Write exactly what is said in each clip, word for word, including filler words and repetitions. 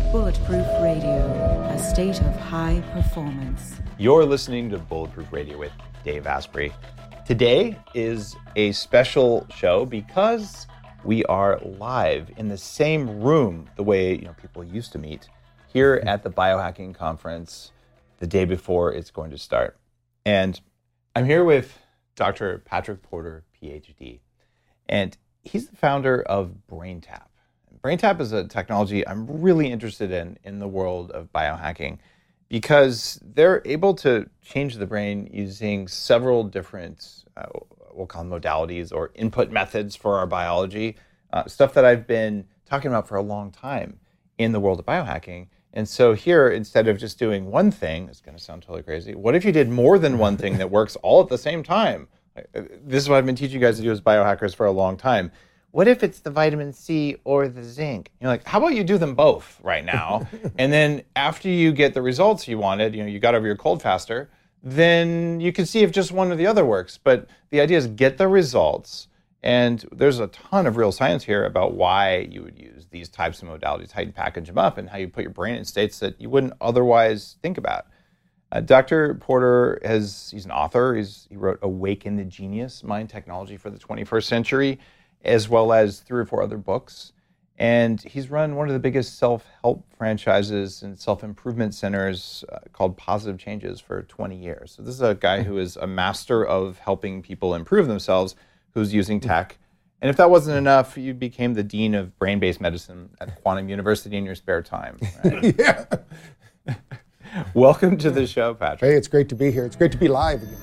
Bulletproof Radio, a state of high performance. You're listening to Bulletproof Radio with Dave Asprey. Today is a special show because we are live in the same room the way you know people used to meet here at the Biohacking Conference the day before it's going to start. And I'm here with Doctor Patrick Porter, P H D. And he's the founder of BrainTap. BrainTap is a technology I'm really interested in in the world of biohacking because they're able to change the brain using several different, uh, we'll call them modalities or input methods for our biology, uh, stuff that I've been talking about for a long time in the world of biohacking. And so here, instead of just doing one thing, it's going to sound totally crazy, what if you did more than one thing that works all at the same time? This is what I've been teaching you guys to do as biohackers for a long time. What if it's the vitamin C or the zinc? You're like, how about you do them both right now? And then after you get the results you wanted, you know, you got over your cold faster, then you can see if just one or the other works. But the idea is get the results. And there's a ton of real science here about why you would use these types of modalities, how you package them up, and how you put your brain in states that you wouldn't otherwise think about. Uh, Doctor Porter has, he's an author. He's, he wrote Awaken the Genius, Mind Technology for the twenty-first Century, as well as three or four other books. And he's run one of the biggest self-help franchises and self-improvement centers uh, called Positive Changes for twenty years. So this is a guy who is a master of helping people improve themselves, who's using tech. And if that wasn't enough, you became the dean of brain-based medicine at Quantum University in your spare time. Right? Yeah. Welcome to the show, Patrick. Hey, it's great to be here. It's great to be live again.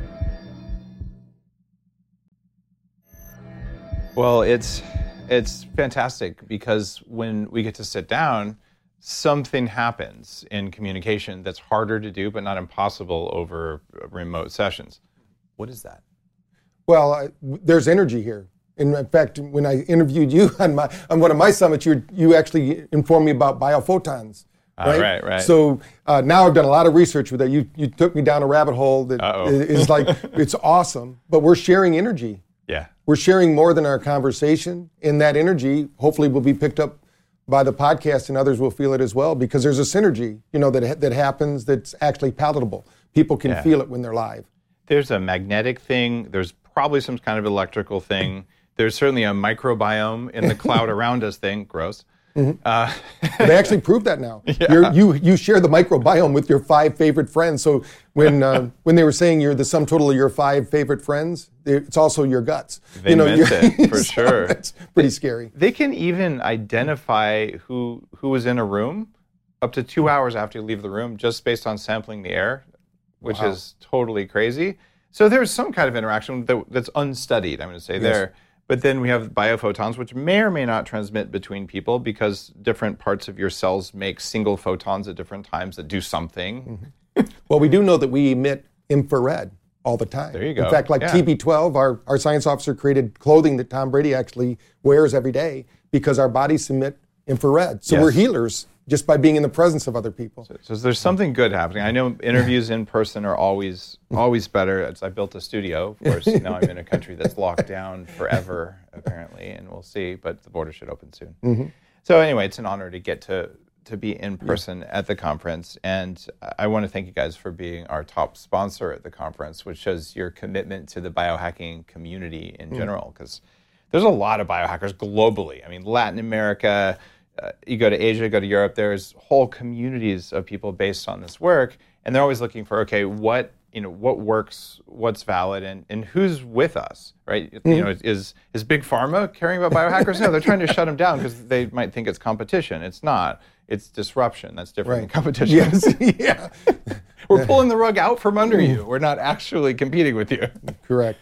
Well, it's it's fantastic because when we get to sit down, something happens in communication that's harder to do, but not impossible over remote sessions. What is that? Well, I, there's energy here. In fact, when I interviewed you on my on one of my summits, you you actually informed me about biophotons. Right, uh, right, right. So uh, now I've done a lot of research with that. You you took me down a rabbit hole that Uh-oh. is like it's awesome. But we're sharing energy. Yeah. We're sharing more than our conversation, and that energy hopefully will be picked up by the podcast, and others will feel it as well because there's a synergy, you know, that that happens that's actually palatable. People can Yeah. feel it when they're live. There's a magnetic thing. There's probably some kind of electrical thing. There's certainly a microbiome in the cloud around us thing. Gross. Mm-hmm. Uh, They actually prove that now. Yeah. You're, you you share the microbiome with your five favorite friends. So when uh, when they were saying you're the sum total of your five favorite friends, it's also your guts. They you know, meant it, for so sure. That's pretty scary. They can even identify who who was in a room up to two hours after you leave the room just based on sampling the air, which Wow. is totally crazy. So there's some kind of interaction that, that's unstudied, I'm going to say Yes. there. But then we have biophotons, which may or may not transmit between people because different parts of your cells make single photons at different times that do something. Mm-hmm. Well, we do know that we emit infrared all the time. There you go. In fact, like Yeah. T B twelve, our, our science officer created clothing that Tom Brady actually wears every day because our bodies emit infrared. So Yes. we're healers just by being in the presence of other people. So, so there's something good happening. I know interviews in person are always always better. It's, I built a studio. Of course, now I'm in a country that's locked down forever, apparently, and we'll see. But the border should open soon. Mm-hmm. So anyway, it's an honor to get to to be in person yeah. at the conference. And I want to thank you guys for being our top sponsor at the conference, which shows your commitment to the biohacking community in mm. general, because there's a lot of biohackers globally. I mean, Latin America, uh, you go to Asia, go to Europe, there's whole communities of people based on this work. And they're always looking for, okay, what you know, what works, what's valid, and, and who's with us, right? Mm-hmm. You know, is is Big Pharma caring about biohackers? No, they're trying to shut them down because they might think it's competition. It's not. It's disruption. That's different right. than competition. Yes. yeah. We're pulling the rug out from under you. We're not actually competing with you. Correct.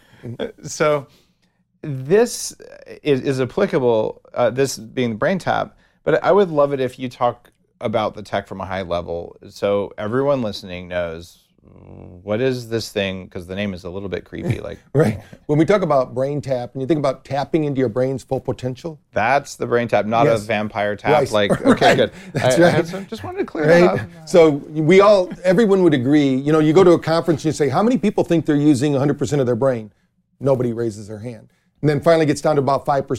So this is, is applicable, uh, this being the BrainTap, but I would love it if you talk about the tech from a high level so everyone listening knows what is this thing, because the name is a little bit creepy. Like right. When we talk about BrainTap, and you think about tapping into your brain's full potential. That's the BrainTap, not yes. a vampire tap. Right. Like, okay, right. good. That's I, right. I some, just wanted to clear right? that up. So we all, everyone would agree, you know, you go to a conference and you say, how many people think they're using one hundred percent of their brain? Nobody raises their hand. And then finally gets down to about five percent.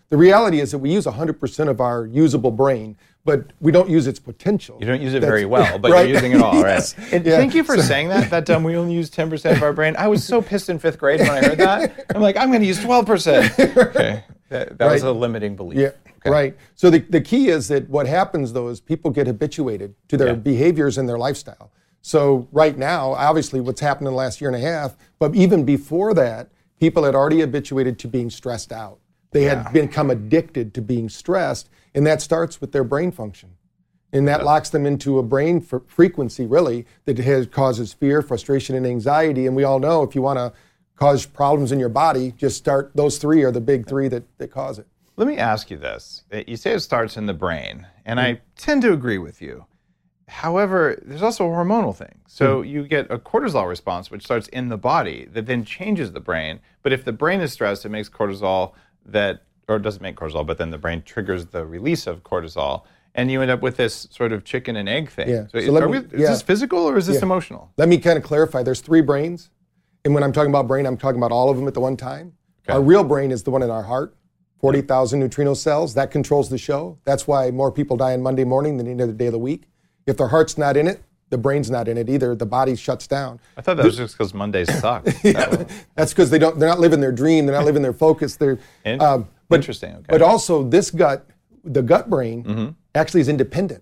The reality is that we use one hundred percent of our usable brain, but we don't use its potential. You don't use it That's, very well, but right? you're using it all, Yes. right? And Yeah. Thank you for saying that, that um, we only use ten percent of our brain. I was so pissed in fifth grade when I heard that. I'm like, I'm going to use twelve percent. Okay. That, that was Right. a limiting belief. Yeah, Okay. right. So the, the key is that what happens, though, is people get habituated to their Yeah. behaviors and their lifestyle. So right now, obviously, what's happened in the last year and a half, but even before that, people had already habituated to being stressed out. They had Yeah. become addicted to being stressed, and that starts with their brain function. And that Yeah. locks them into a brain fr- frequency, really, that has, causes fear, frustration, and anxiety. And we all know if you want to cause problems in your body, just start, those three are the big three that, that cause it. Let me ask you this. You say it starts in the brain, and I tend to agree with you. However, there's also a hormonal thing. So Mm. you get a cortisol response, which starts in the body, that then changes the brain. But if the brain is stressed, it makes cortisol that, or it doesn't make cortisol, but then the brain triggers the release of cortisol. And you end up with this sort of chicken and egg thing. Yeah. So, So is, let are me- we, is yeah. this physical or is this Yeah. emotional? Let me kind of clarify. There's three brains. And when I'm talking about brain, I'm talking about all of them at the one time. Okay. Our real brain is the one in our heart, forty thousand neutrino cells. That controls the show. That's why more people die on Monday morning than any other day of the week. If their heart's not in it, the brain's not in it either. The body shuts down. I thought that was just because Mondays suck. So, That's because they don't. They're not living their dream. They're not living their focus. They're in- um, but, interesting. Okay. But also, this gut, the gut brain, Mm-hmm. actually is independent.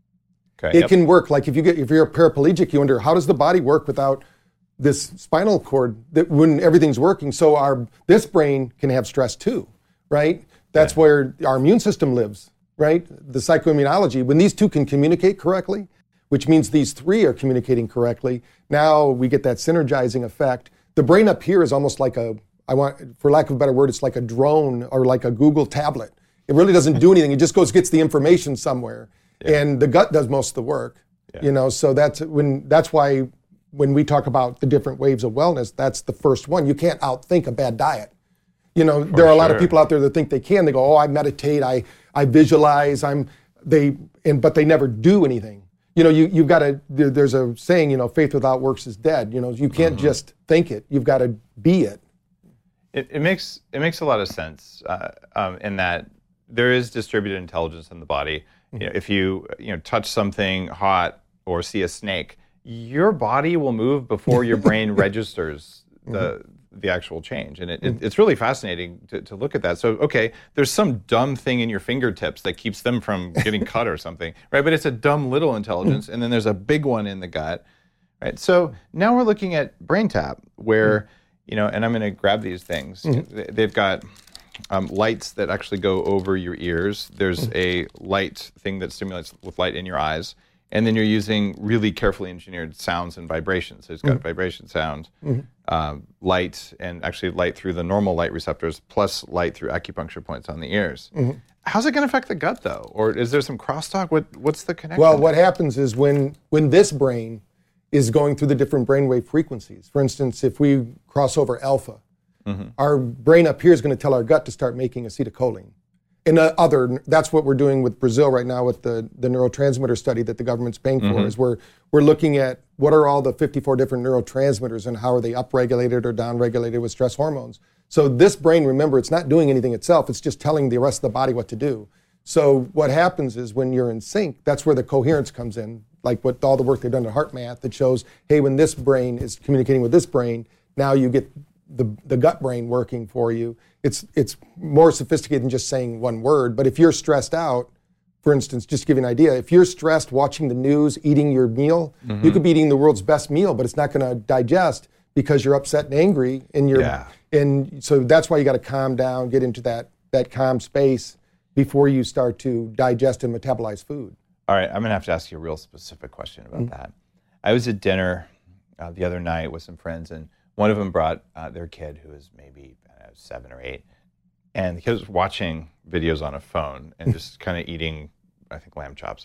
okay. It yep. can work. Like if you get if you're a paraplegic, you wonder how does the body work without this spinal cord that when everything's working. So our this brain can have stress too, right? That's Yeah. where our immune system lives, right? The psychoimmunology. When these two can communicate correctly, which means these three are communicating correctly, now we get that synergizing effect. The brain up here is almost like a, I want, for lack of a better word, it's like a drone or like a Google tablet. It really doesn't do anything. It just goes gets the information somewhere, and the gut does most of the work. Yeah. You know, so that's when that's why when we talk about the different waves of wellness, that's the first one. You can't outthink a bad diet. You know, there are a lot of sure. people out there that think they can. They go, "Oh, I meditate, I I visualize, I'm they," and but they never do anything. You know, you you've got to. There, there's a saying, you know, faith without works is dead. You know, you can't Mm-hmm. just think it. You've got to be it. It, it makes it makes a lot of sense uh, um, in that there is distributed intelligence in the body. You know, if you you know touch something hot or see a snake, your body will move before your brain registers the the actual change, and it, it, it's really fascinating to, to look at that. So, okay, there's some dumb thing in your fingertips that keeps them from getting cut or something, right? But it's a dumb little intelligence, and then there's a big one in the gut, right? So now we're looking at BrainTap, where you know, and I'm going to grab these things. They- They've got um, lights that actually go over your ears. There's a light thing that stimulates with light in your eyes. And then you're using really carefully engineered sounds and vibrations. So it's got vibration sound, um, light, and actually light through the normal light receptors, plus light through acupuncture points on the ears. How's it going to affect the gut, though? Or is there some crosstalk? What, what's the connection? Well, what happens is when when this brain is going through the different brainwave frequencies. For instance, if we cross over alpha, our brain up here is going to tell our gut to start making acetylcholine. And uh, other, that's what we're doing with Brazil right now with the, the neurotransmitter study that the government's paying for. Is we're we're looking at what are all the fifty-four different neurotransmitters and how are they upregulated or downregulated with stress hormones. So this brain, remember, it's not doing anything itself. It's just telling the rest of the body what to do. So what happens is when you're in sync, that's where the coherence comes in. Like what all the work they've done at HeartMath that shows, hey, when this brain is communicating with this brain, now you get the the gut brain working for you. It's it's more sophisticated than just saying one word. But if you're stressed out, for instance, just to give you an idea, if you're stressed watching the news, eating your meal, you could be eating the world's best meal, but it's not going to digest because you're upset and angry. And you're Yeah. and so that's why you got to calm down, get into that that calm space before you start to digest and metabolize food. All right, I'm going to have to ask you a real specific question about that. I was at dinner uh, the other night with some friends, and one of them brought uh, their kid who was maybe I don't know, seven or eight, and the kid was watching videos on a phone and just kind of eating, I think, lamb chops.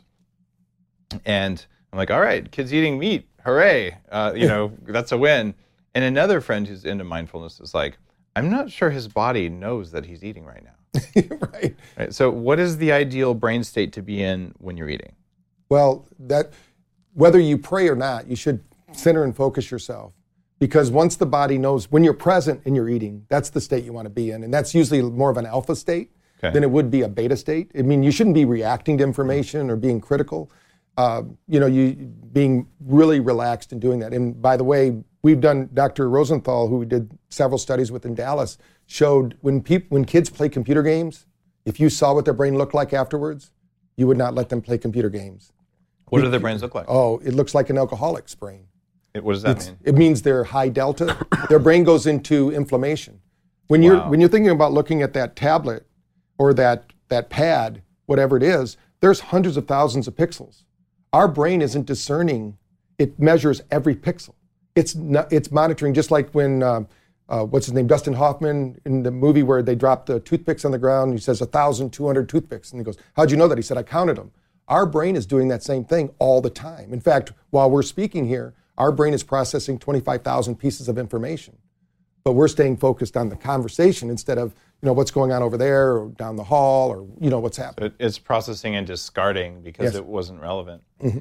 And I'm like, all right, kid's eating meat, hooray! Uh, you know, that's a win. And another friend who's into mindfulness is like, I'm not sure his body knows that he's eating right now. Right. Right? So, what is the ideal brain state to be in when you're eating? Well, that whether you pray or not, you should center and focus yourself. Because once the body knows, when you're present and you're eating, that's the state you want to be in. And that's usually more of an alpha state. okay. than it would be a beta state. I mean, you shouldn't be reacting to information or being critical. Uh, you know, you being really relaxed and doing that. And by the way, we've done, Doctor Rosenthal, who we did several studies with in Dallas, showed when people, when kids play computer games, if you saw what their brain looked like afterwards, you would not let them play computer games. What do their brains look like? Oh, it looks like an alcoholic's brain. It, what does that It's, mean? it means they're high delta. Their brain goes into inflammation. When you're Wow. when you're thinking about looking at that tablet or that that pad, whatever it is, there's hundreds of thousands of pixels. Our brain isn't discerning. It measures every pixel. It's not, it's monitoring, just like when uh, uh, what's his name, Dustin Hoffman, in the movie where they dropped the toothpicks on the ground. He says one thousand two hundred toothpicks, and he goes, "How'd you know that?" He said, "I counted them." Our brain is doing that same thing all the time. In fact, while we're speaking here, our brain is processing twenty-five thousand pieces of information. But we're staying focused on the conversation instead of, you know, what's going on over there or down the hall or, you know, what's happening. So it's processing and discarding because Yes. it wasn't relevant. Mm-hmm.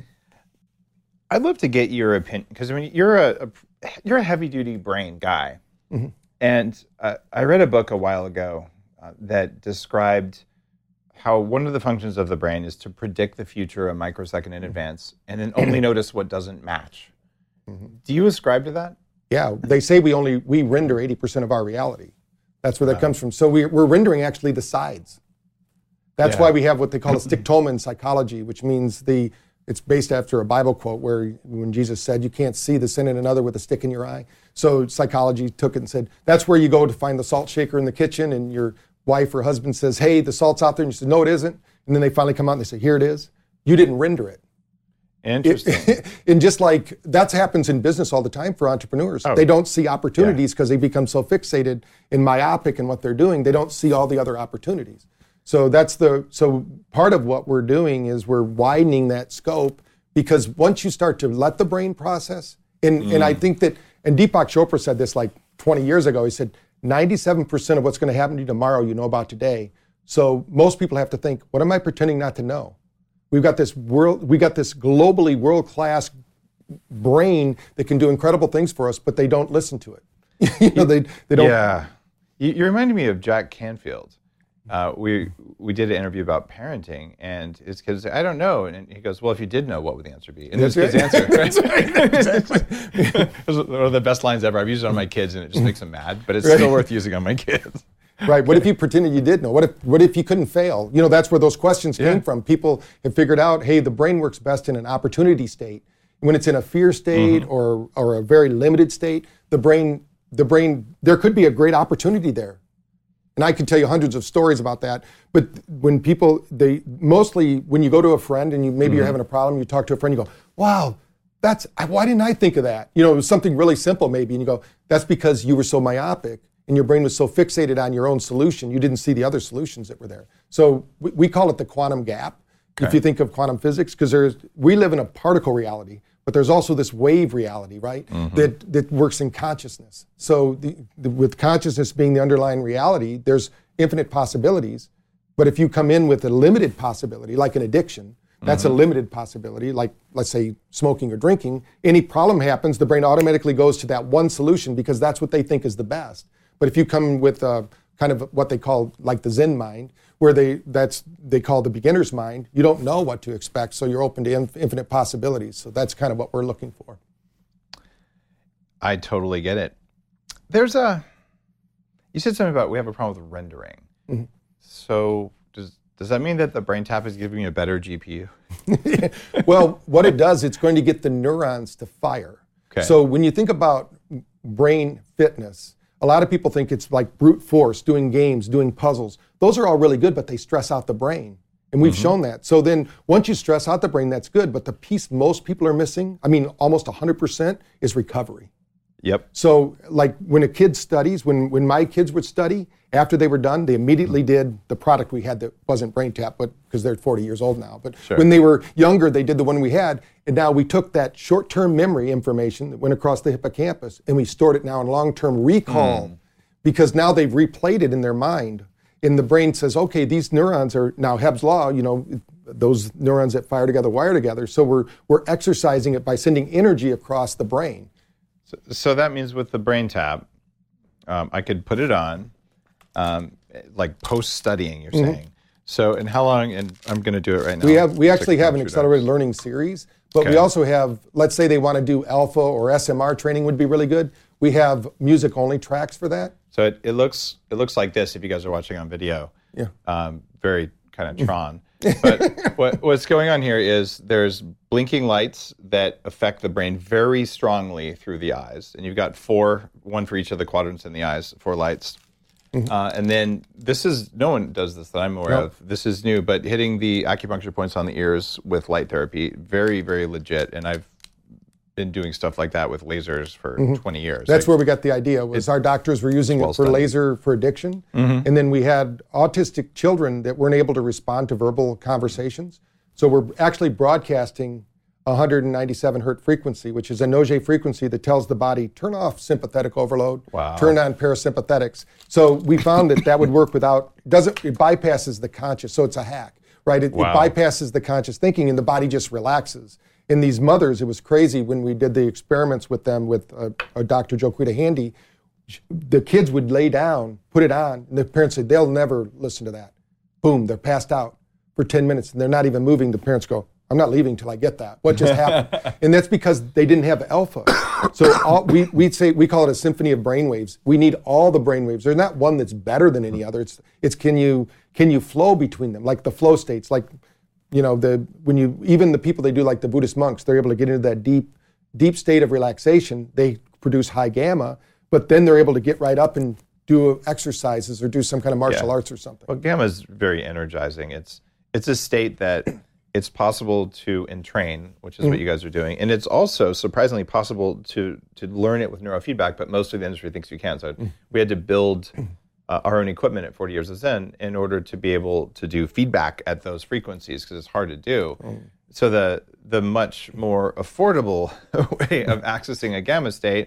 I'd love to get your opinion, because I mean, you're a, a you're a heavy-duty brain guy. Mm-hmm. And uh, I read a book a while ago uh, that described how one of the functions of the brain is to predict the future a microsecond in advance and then only notice what doesn't match. Mm-hmm. Do you ascribe to that? Yeah, they say we only, we render eighty percent of our reality. That's where that comes from. So we, we're rendering actually the sides. That's Yeah. why we have what they call a stigtoma in psychology, which means the, it's based after a Bible quote where when Jesus said, you can't see the sin in another with a stick in your eye. So psychology took it and said, that's where you go to find the salt shaker in the kitchen and your wife or husband says, hey, the salt's out there. And you say, no, it isn't. And then they finally come out and they say, here it is. You didn't render it. Interesting. It, and just like that happens in business all the time for entrepreneurs. Oh. They don't see opportunities because they become so fixated and myopic in what they're doing. They don't see all the other opportunities. So that's the so part of what we're doing is we're widening that scope, because once you start to let the brain process, and, Mm. and I think that, and Deepak Chopra said this like twenty years ago, he said, ninety-seven percent of what's going to happen to you tomorrow you know about today. So most people have to think, what am I pretending not to know? We've got this world, we got this globally world-class brain that can do incredible things for us, but they don't listen to it. you know, they they don't. Yeah. You, you reminded me of Jack Canfield. Uh, we we did an interview about parenting, and his kids say, I don't know. And he goes, well, if you did know, what would the answer be? And his That's kid's right. answer, right? That's right. Exactly. It was one of the best lines ever. I've used it on my kids, and it just makes them mad, but it's Right. still worth using on my kids. Right. What if you pretended you did know? What if what if you couldn't fail? You know, that's where those questions came Yeah. from. People have figured out, hey, the brain works best in an opportunity state. When it's in a fear state Mm-hmm. or or a very limited state, the brain the brain there could be a great opportunity there. And I could tell you hundreds of stories about that. But when people, they mostly, when you go to a friend and you maybe Mm-hmm. you're having a problem, you talk to a friend, you go, wow, that's, why didn't I think of that? You know, it was something really simple maybe. And you go, that's because you were so myopic and your brain was so fixated on your own solution, you didn't see the other solutions that were there. So we, we call it the quantum gap, if Okay. you think of quantum physics, because there's, we live in a particle reality, but there's also this wave reality, right? Mm-hmm. That that works in consciousness. So the, the, with consciousness being the underlying reality, there's infinite possibilities. But if you come in with a limited possibility, like an addiction, that's Mm-hmm. a limited possibility, like let's say smoking or drinking, any problem happens, the brain automatically goes to that one solution because that's what they think is the best. But if you come with a, kind of what they call like the Zen mind, where they that's they call the beginner's mind, you don't know what to expect, so you're open to inf- infinite possibilities. So that's kind of what we're looking for. I totally get it. There's a, you said something about we have a problem with rendering. Mhm. So does does that mean that the brain tap is giving you a better G P U? Well, what it does, it's going to get the neurons to fire. Okay. So when you think about brain fitness, a lot of people think it's like brute force, doing games, doing puzzles. Those are all really good, but they stress out the brain. And we've shown that. So then once you stress out the brain, that's good. But the piece most people are missing, I mean, almost one hundred percent, is recovery. Yep. So like when a kid studies, when, when my kids would study, after they were done, they immediately did the product we had that wasn't BrainTap, but because they're forty years old now. But Sure. when they were younger, they did the one we had. And now we took that short-term memory information that went across the hippocampus and we stored it now in long-term recall because now they've replayed it in their mind. And the brain says, okay, these neurons are now Hebb's law, you know, those neurons that fire together wire together. So we're we're exercising it by sending energy across the brain. So, so that means with the brain tap, um, I could put it on, um, like post-studying, you're mm-hmm. saying. So, and how long, and I'm going to do it right now. We have, we actually have an accelerated learning series, but okay. we also have, let's say they want to do alpha or S M R training would be really good. We have music-only tracks for that. So it, it looks it looks like this if you guys are watching on video. Yeah. Um, very kind of Tron. But what, what's going on here is there's blinking lights that affect the brain very strongly through the eyes. And you've got four, one for each of the quadrants in the eyes, four lights. Mm-hmm. Uh, and then this is, no one does this that I'm aware nope. of. This is new, but hitting the acupuncture points on the ears with light therapy, very, very legit. And I've been doing stuff like that with lasers for mm-hmm. twenty years. That's like, where we got the idea, was our doctors were using well it for studied. laser for addiction. Mm-hmm. And then we had autistic children that weren't able to respond to verbal conversations. So we're actually broadcasting one hundred ninety-seven hertz frequency, which is a Auger frequency that tells the body, turn off sympathetic overload, wow. turn on parasympathetics. So we found that that would work without, doesn't, it bypasses the conscious, so it's a hack, right? It, wow. it bypasses the conscious thinking and the body just relaxes. In these mothers, it was crazy when we did the experiments with them with uh, uh, Doctor Joquita Handy. The kids would lay down, put it on, and the parents said, they'll never listen to that. Boom, they're passed out for ten minutes, and they're not even moving. The parents go, I'm not leaving till I get that. What just happened? And that's because they didn't have alpha. So all, we we'd say we call it a symphony of brainwaves. We need all the brainwaves. There's not one that's better than any other. It's it's can you can you flow between them, like the flow states, like. You know, the when you even the people they do like the Buddhist monks, they're able to get into that deep, deep state of relaxation. They produce high gamma, but then they're able to get right up and do exercises or do some kind of martial yeah. arts or something. Well, gamma is very energizing. It's it's a state that it's possible to entrain, which is mm-hmm. what you guys are doing, and it's also surprisingly possible to to learn it with neurofeedback. But most of the industry thinks you can. So mm-hmm. we had to build. Uh, our own equipment at forty Years of Zen in order to be able to do feedback at those frequencies because it's hard to do. Mm. So the the much more affordable way of accessing a gamma state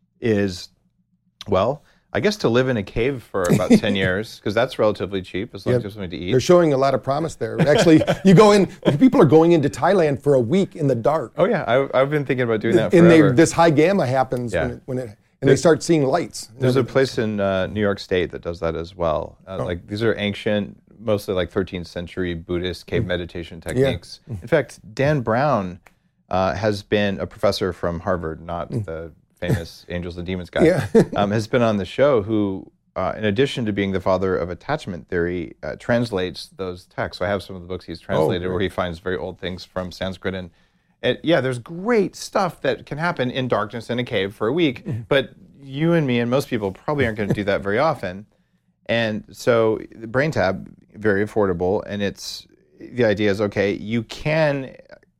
is, well, I guess to live in a cave for about ten years because that's relatively cheap as long yeah, as you have something to eat. They're showing a lot of promise there. Actually, you go in, people are going into Thailand for a week in the dark. Oh yeah, I, I've been thinking about doing that and forever. And this high gamma happens yeah. when it, when it and they start seeing lights. There's a place in uh, New York State that does that as well. Uh, oh. Like these are ancient, mostly like thirteenth century Buddhist cave mm. meditation techniques. Yeah. In fact, Dan Brown uh, has been a professor from Harvard, not mm. the famous Angels and Demons guy. Yeah. um, has been on the show who, uh, in addition to being the father of attachment theory, uh, translates those texts. So I have some of the books he's translated oh, where he finds very old things from Sanskrit and. And yeah, there's great stuff that can happen in darkness in a cave for a week, but you and me and most people probably aren't going to do that very often. And so the BrainTab, very affordable, and it's the idea is, okay, you can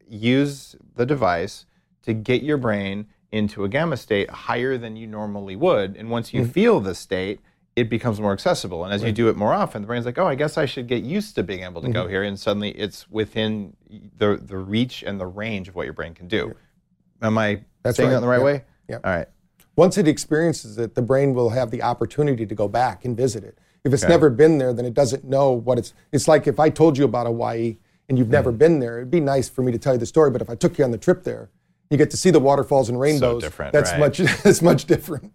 use the device to get your brain into a gamma state higher than you normally would. And once you mm-hmm. feel the state, it becomes more accessible. And as right. you do it more often, the brain's like, oh, I guess I should get used to being able to mm-hmm. go here. And suddenly it's within the the reach and the range of what your brain can do. Yeah. Am I That's saying right. that in the right yeah. way? Yeah. All right. Once it experiences it, the brain will have the opportunity to go back and visit it. If it's okay. never been there, then it doesn't know what it's... It's like if I told you about Hawaii and you've mm-hmm. never been there, it'd be nice for me to tell you the story, but if I took you on the trip there, you get to see the waterfalls and rainbows. So different, that's right. much That's much different.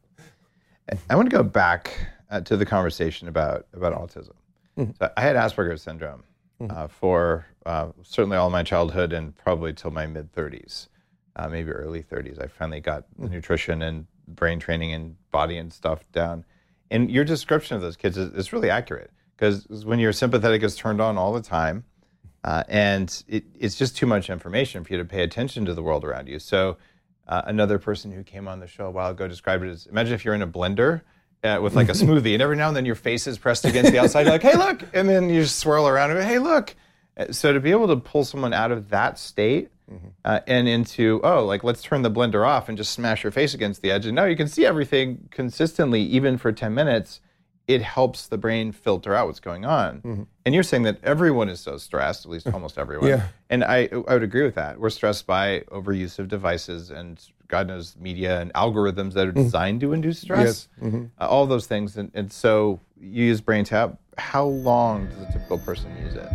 I want to go back uh, to the conversation about, about autism. Mm-hmm. So I had Asperger's syndrome mm-hmm. uh, for uh, certainly all my childhood and probably till my mid-thirties, uh, maybe early thirties. I finally got the mm-hmm. nutrition and brain training and body and stuff down. And your description of those kids is, is really accurate because when your sympathetic is turned on all the time, uh, and it, it's just too much information for you to pay attention to the world around you. So uh, another person who came on the show a while ago described it as, imagine if you're in a blender uh, with like a smoothie, and every now and then your face is pressed against the outside, you're like, hey, look, and then you just swirl around and go, hey, look. So to be able to pull someone out of that state mm-hmm. uh, and into, oh, like let's turn the blender off and just smash your face against the edge, and now you can see everything consistently, even for ten minutes, it helps the brain filter out what's going on. Mm-hmm. And you're saying that everyone is so stressed, at least almost everyone. Yeah. And I, I would agree with that. We're stressed by overuse of devices and God knows media and algorithms that are designed mm-hmm. to induce stress. Yes. Mm-hmm. Uh, all those things. And, and so you use BrainTab. How long does a typical person use it?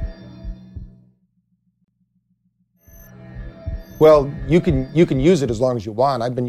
Well, you can you can use it as long as you want. I've been using it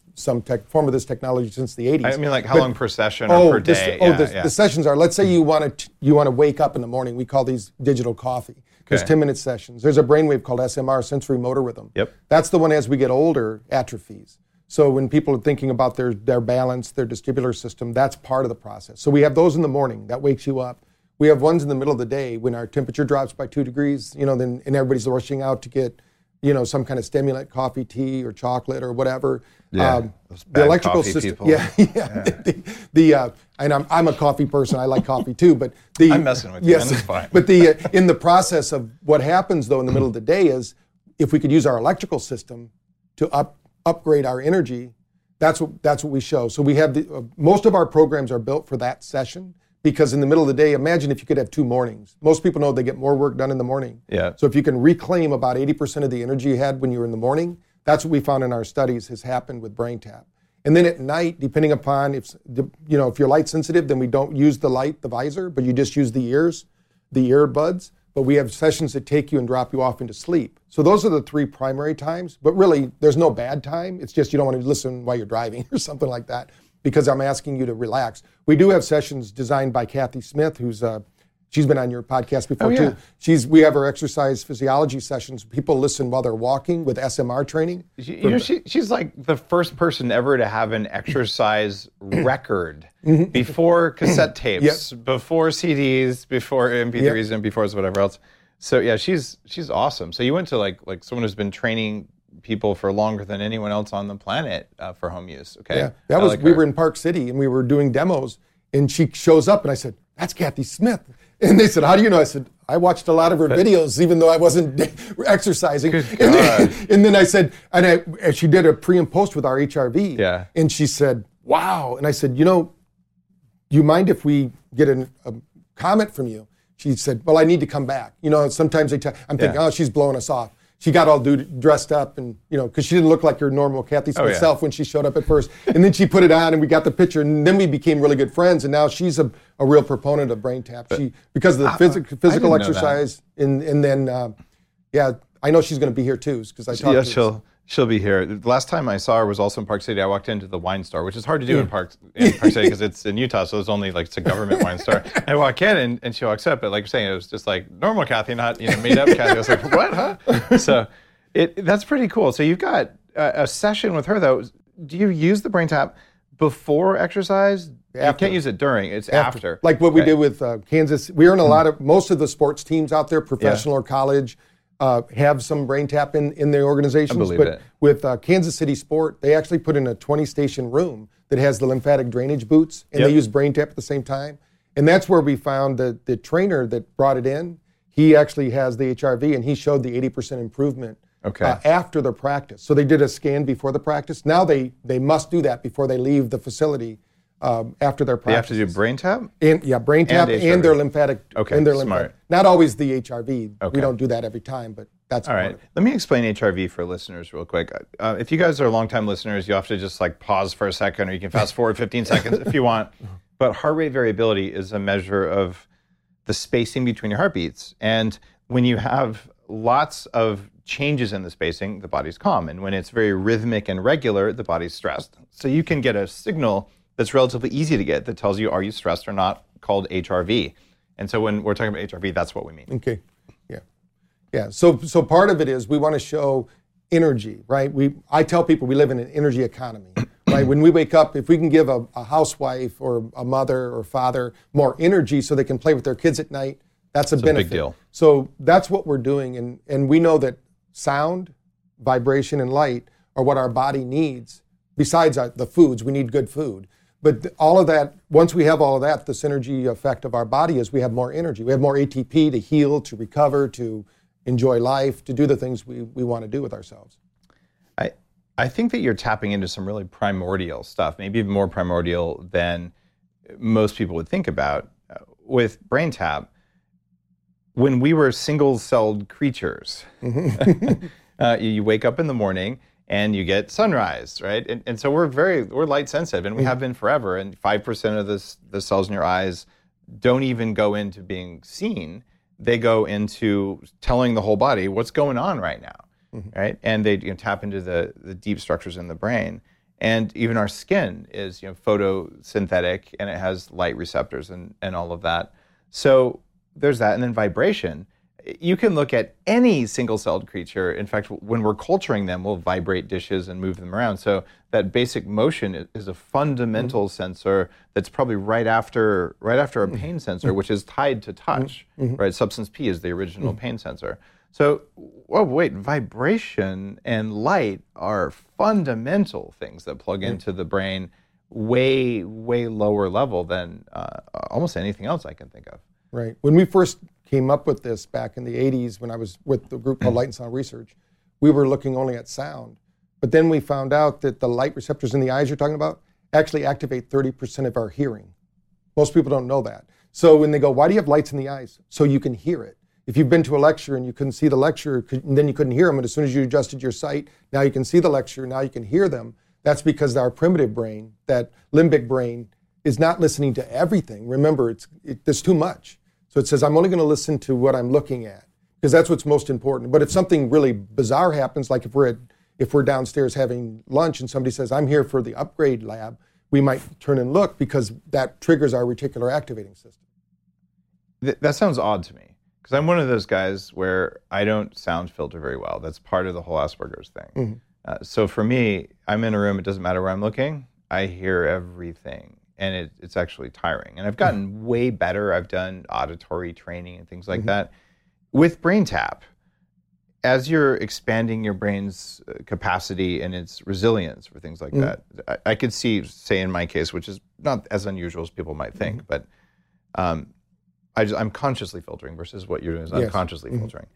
some tech, form of this technology since the eighties. I mean, like how But- long per session or oh, per this- day? oh, yeah, the, yeah. the sessions are. Let's say you want to you want to wake up in the morning. We call these digital coffee. There's Okay. ten minute sessions. There's a brainwave called S M R, sensory motor rhythm. Yep. That's the one as we get older atrophies. So when people are thinking about their their balance, their vestibular system, that's part of the process. So we have those in the morning. That wakes you up. We have ones in the middle of the day when our temperature drops by two degrees. You know, then and everybody's rushing out to get, you know, some kind of stimulant, coffee, tea, or chocolate, or whatever. Yeah, those bad the electrical coffee system. people. Yeah, yeah. the the uh, and I'm I'm a coffee person. I like coffee too. But the I'm messing with you, yes, man, it's fine. But the uh, in the process of what happens though in the middle of the day is if we could use our electrical system to up upgrade our energy, that's what that's what we show. So we have the uh, most of our programs are built for that session. Because in the middle of the day, imagine if you could have two mornings. Most people know they get more work done in the morning. Yeah. So if you can reclaim about eighty percent of the energy you had when you were in the morning, that's what we found in our studies has happened with BrainTap. And then at night, depending upon if you know if you're light sensitive, then we don't use the light, the visor, but you just use the ears, the earbuds. But we have sessions that take you and drop you off into sleep. So those are the three primary times. But really, there's no bad time. It's just you don't want to listen while you're driving or something like that, because I'm asking you to relax. We do have sessions designed by Kathy Smith, who's uh, she's been on your podcast before Oh, yeah. too. She's we have our exercise physiology sessions. People listen while they're walking with S M R training. She, you know, she, she's like the first person ever to have an exercise record before cassette tapes, before C Ds, before M P threes, M P fours, whatever else. So yeah, she's she's awesome. So you went to like like someone who's been training people for longer than anyone else on the planet uh, for home use. Okay, Yeah, that I was like we her. were in Park City and we were doing demos, and she shows up and I said, "That's Kathy Smith." And they said, "How do you know?" I said, "I watched a lot of her videos, even though I wasn't exercising." Good And then, God. and then I said, and, I, and she did a pre and post with our H R V. Yeah. And she said, "Wow." And I said, "You know, do you mind if we get an, a comment from you?" She said, "Well, I need to come back." You know, sometimes they t- I'm thinking, Yeah. "Oh, she's blowing us off." She got all dude, dressed up and, you know, because she didn't look like your normal Kathy Smith Oh, yeah. self when she showed up at first. And then she put it on and we got the picture and then we became really good friends. And now she's a, a real proponent of BrainTap. She, because of the physic, physical know that. exercise. And, and then, uh, yeah, I know she's going to be here too because I talked Yeah, to her. she'll she'll be here. The last time I saw her was also in Park City. I walked into the wine store, which is hard to do in Park in Park City because it's in Utah, so it's only like it's a government wine store. I walk in and, and she walks up, but like you're saying, it was just like normal Kathy, not you know made up Kathy. I was like, what, huh? So it that's pretty cool. So you've got a, a session with her though. Do you use the BrainTap before exercise? You After. can't use it during. It's after. Like what we Okay. did with uh, Kansas. We earn a lot of, most of the sports teams out there, professional or college, uh, have some BrainTap in, in their organizations. I believe but it. with uh, Kansas City Sport, they actually put in a twenty station room that has the lymphatic drainage boots, and Yep. they use BrainTap at the same time. And that's where we found that the trainer that brought it in, he actually has the H R V, and he showed the eighty percent improvement Okay. uh, after their practice. So they did a scan before the practice. Now they, they must do that before they leave the facility um, after their You have practice. to do BrainTap. And yeah, brain tap And and, H R V. their lymphatic. Okay, and their smart. lymphatic. Not always the H R V. Okay. We don't do that every time, but that's All part right. of it. Let me explain H R V for listeners real quick. Uh, if you guys are longtime listeners, you have to just like pause for a second, or you can fast forward fifteen seconds if you want. But heart rate variability is a measure of the spacing between your heartbeats. And when you have lots of changes in the spacing, the body's calm. And when it's very rhythmic and regular, the body's stressed. So you can get a signal that's relatively easy to get that tells you, are you stressed or not, called H R V. And so when we're talking about H R V, that's what we mean. Okay. Yeah. Yeah. So so part of it is we want to show energy, right? We I tell people we live in an energy economy. Right? When we wake up, if we can give a, a housewife or a mother or father more energy so they can play with their kids at night, that's a It's a benefit. big deal. So that's what we're doing. And, and we know that sound, vibration, and light are what our body needs. Besides our, the foods, we need good food. But th- all of that, once we have all of that, the synergy effect of our body is we have more energy. We have more A T P to heal, to recover, to enjoy life, to do the things we, we want to do with ourselves. I, I think that you're tapping into some really primordial stuff, maybe even more primordial than most people would think about. Uh, with BrainTap, when we were single-celled creatures, uh, you, you wake up in the morning and you get sunrise, right? And, and so we're very, we're light sensitive, and we have been forever. And five percent of this, the cells in your eyes don't even go into being seen. They go into telling the whole body what's going on right now. Mm-hmm. Right, and they you know, tap into the the deep structures in the brain, And even our skin is, you know, photosynthetic, and it has light receptors and, and all of that. So there's that. And then vibration. You can look at any single-celled creature. In fact, when we're culturing them, we'll vibrate dishes and move them around. So that basic motion is a fundamental mm-hmm. sensor that's probably right after right after a pain sensor, mm-hmm. which is tied to touch. Mm-hmm. Right? Substance P is the original mm-hmm. pain sensor. So, oh wait, vibration and light are fundamental things that plug mm-hmm. into the brain way, way lower level than uh, almost anything else I can think of. Right. When we first came up with this back in the eighties, when I was with the group called Light and Sound Research, we were looking only at sound. But then we found out that the light receptors in the eyes you're talking about actually activate thirty percent of our hearing. Most people don't know that. So when they go, why do you have lights in the eyes? So you can hear it. If you've been to a lecture and you couldn't see the lecture, and then you couldn't hear them, and as soon as you adjusted your sight, now you can see the lecture, now you can hear them. That's because our primitive brain, that limbic brain, is not listening to everything. Remember, it's it, there's too much. So it says, I'm only going to listen to what I'm looking at, because that's what's most important. But if something really bizarre happens, like if we're at, if we're downstairs having lunch and somebody says, I'm here for the upgrade lab, we might turn and look, because that triggers our reticular activating system. Th- that sounds odd to me. Because I'm one of those guys where I don't sound filter very well. That's part of the whole Asperger's thing. Mm-hmm. Uh, so for me, I'm in a room, it doesn't matter where I'm looking, I hear everything. And it, it's actually tiring. And I've gotten mm-hmm. way better. I've done auditory training and things like mm-hmm. that. With BrainTap, as you're expanding your brain's capacity and its resilience for things like mm-hmm. that, I, I could see, say in my case, which is not as unusual as people might think, mm-hmm. but um, I just, I'm consciously filtering versus what you're doing is yes. unconsciously mm-hmm. filtering.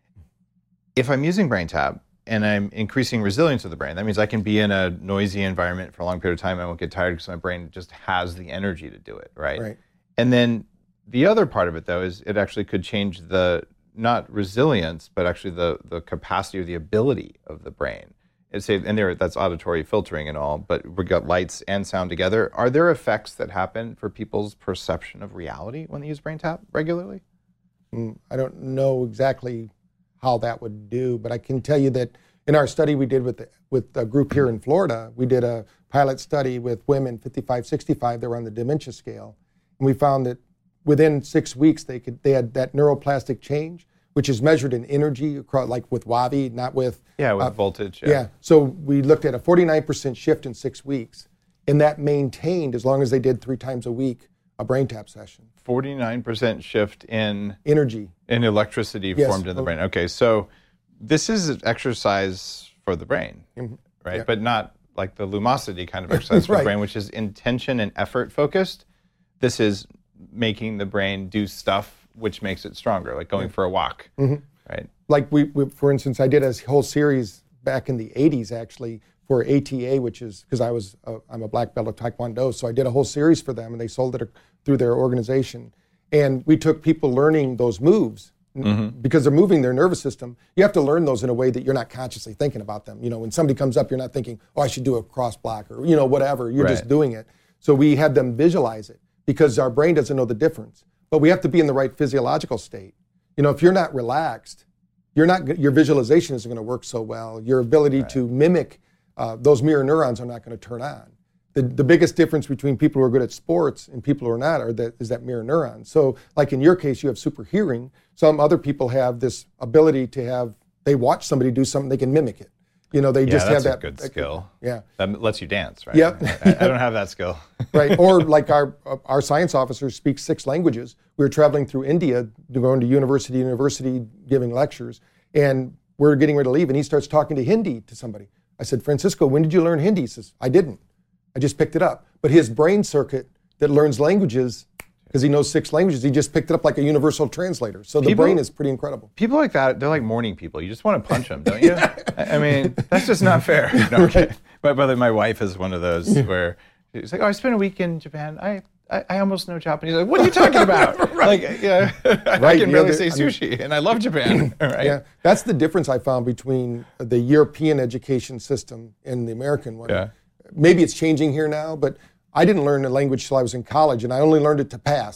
If I'm using BrainTap and I'm increasing resilience of the brain, that means I can be in a noisy environment for a long period of time. I won't get tired because my brain just has the energy to do it, right? Right. And then the other part of it, though, is it actually could change the, not resilience, but actually the the capacity or the ability of the brain. It's a, and there, that's auditory filtering and all, but we got lights and sound together. Are there effects that happen for people's perception of reality when they use BrainTap regularly? Mm, I don't know exactly how that would do, but I can tell you that in our study we did with the, with a group here in Florida, we did a pilot study with women fifty-five, sixty-five that were on the dementia scale, and we found that within six weeks they could they had that neuroplastic change, which is measured in energy, across, like with W A V I, not with yeah with uh, voltage. Yeah. yeah. So we looked at a forty-nine percent shift in six weeks, and that maintained as long as they did three times a week a BrainTap session. forty-nine percent shift in energy, in electricity yes. formed in the brain. Okay, so this is an exercise for the brain, mm-hmm. right? Yeah. But not like the Lumosity kind of exercise for right. the brain, which is intention and effort focused. This is making the brain do stuff which makes it stronger, like going yeah. for a walk, mm-hmm. right? Like we, we, for instance, I did a whole series back in the eighties actually for A T A, which is because I was a, I'm a black belt of Taekwondo, so I did a whole series for them, and they sold it through their organization. And we took people learning those moves mm-hmm. because they're moving their nervous system. You have to learn those in a way that you're not consciously thinking about them. You know, when somebody comes up, you're not thinking, oh, I should do a cross block or you know whatever. You're right. just doing it. So we had them visualize it because our brain doesn't know the difference. But we have to be in the right physiological state. You know, if you're not relaxed, you're not your visualization isn't going to work so well. Your ability right. to mimic uh, those mirror neurons are not going to turn on. The, the biggest difference between people who are good at sports and people who are not are that, is that mirror neuron. So like in your case, you have super hearing. Some other people have this ability to have, they watch somebody do something, they can mimic it. You know, they yeah, just that's have that. a good that, skill. Yeah. That lets you dance, right? Yep. I, I don't have that skill. Right. Or like our our science officer speaks six languages. We were traveling through India, going to university, university, giving lectures, and we're getting ready to leave, and he starts talking to Hindi to somebody. I said, Francisco, when did you learn Hindi? He says, I didn't. I just picked it up. But his brain circuit that learns languages, because he knows six languages, he just picked it up like a universal translator. So the people, brain is pretty incredible. People like that, they're like morning people. You just want to punch them, don't you? I mean, that's just not fair. No, okay. My brother, my wife is one of those yeah. where she's like, oh, I spent a week in Japan. I I, I almost know Japanese. Like, what are you talking about? right. Like, yeah, I right. can yeah, barely the, say sushi, I mean, and I love Japan. Right? Yeah, that's the difference I found between the European education system and the American one. Yeah. Maybe Maybe it's changing here now, but I didn't learn the language till I was in college, and I only learned it to pass. You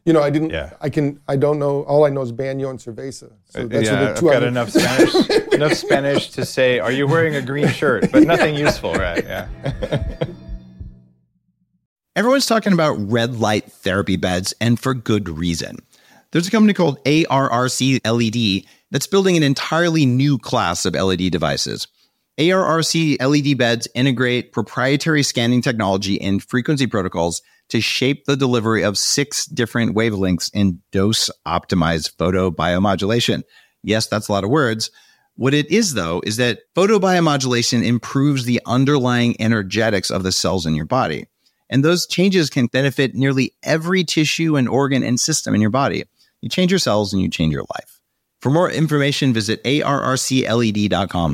You know, I didn't. Yeah. I can. I don't know. All I know is Baño and Cerveza. So that's yeah, the I've two got I- enough Spanish, enough Spanish to say, "Are you wearing a green shirt?" But nothing useful, right? Yeah. Everyone's talking about red light therapy beds, and for good reason. There's a company called A R R C L E D that's building an entirely new class of L E D devices. A R R C L E D beds integrate proprietary scanning technology and frequency protocols to shape the delivery of six different wavelengths in dose-optimized photobiomodulation. Yes, that's a lot of words. What it is, though, is that photobiomodulation improves the underlying energetics of the cells in your body. And those changes can benefit nearly every tissue and organ and system in your body. You change your cells and you change your life. For more information, visit A R R C L E D dot com.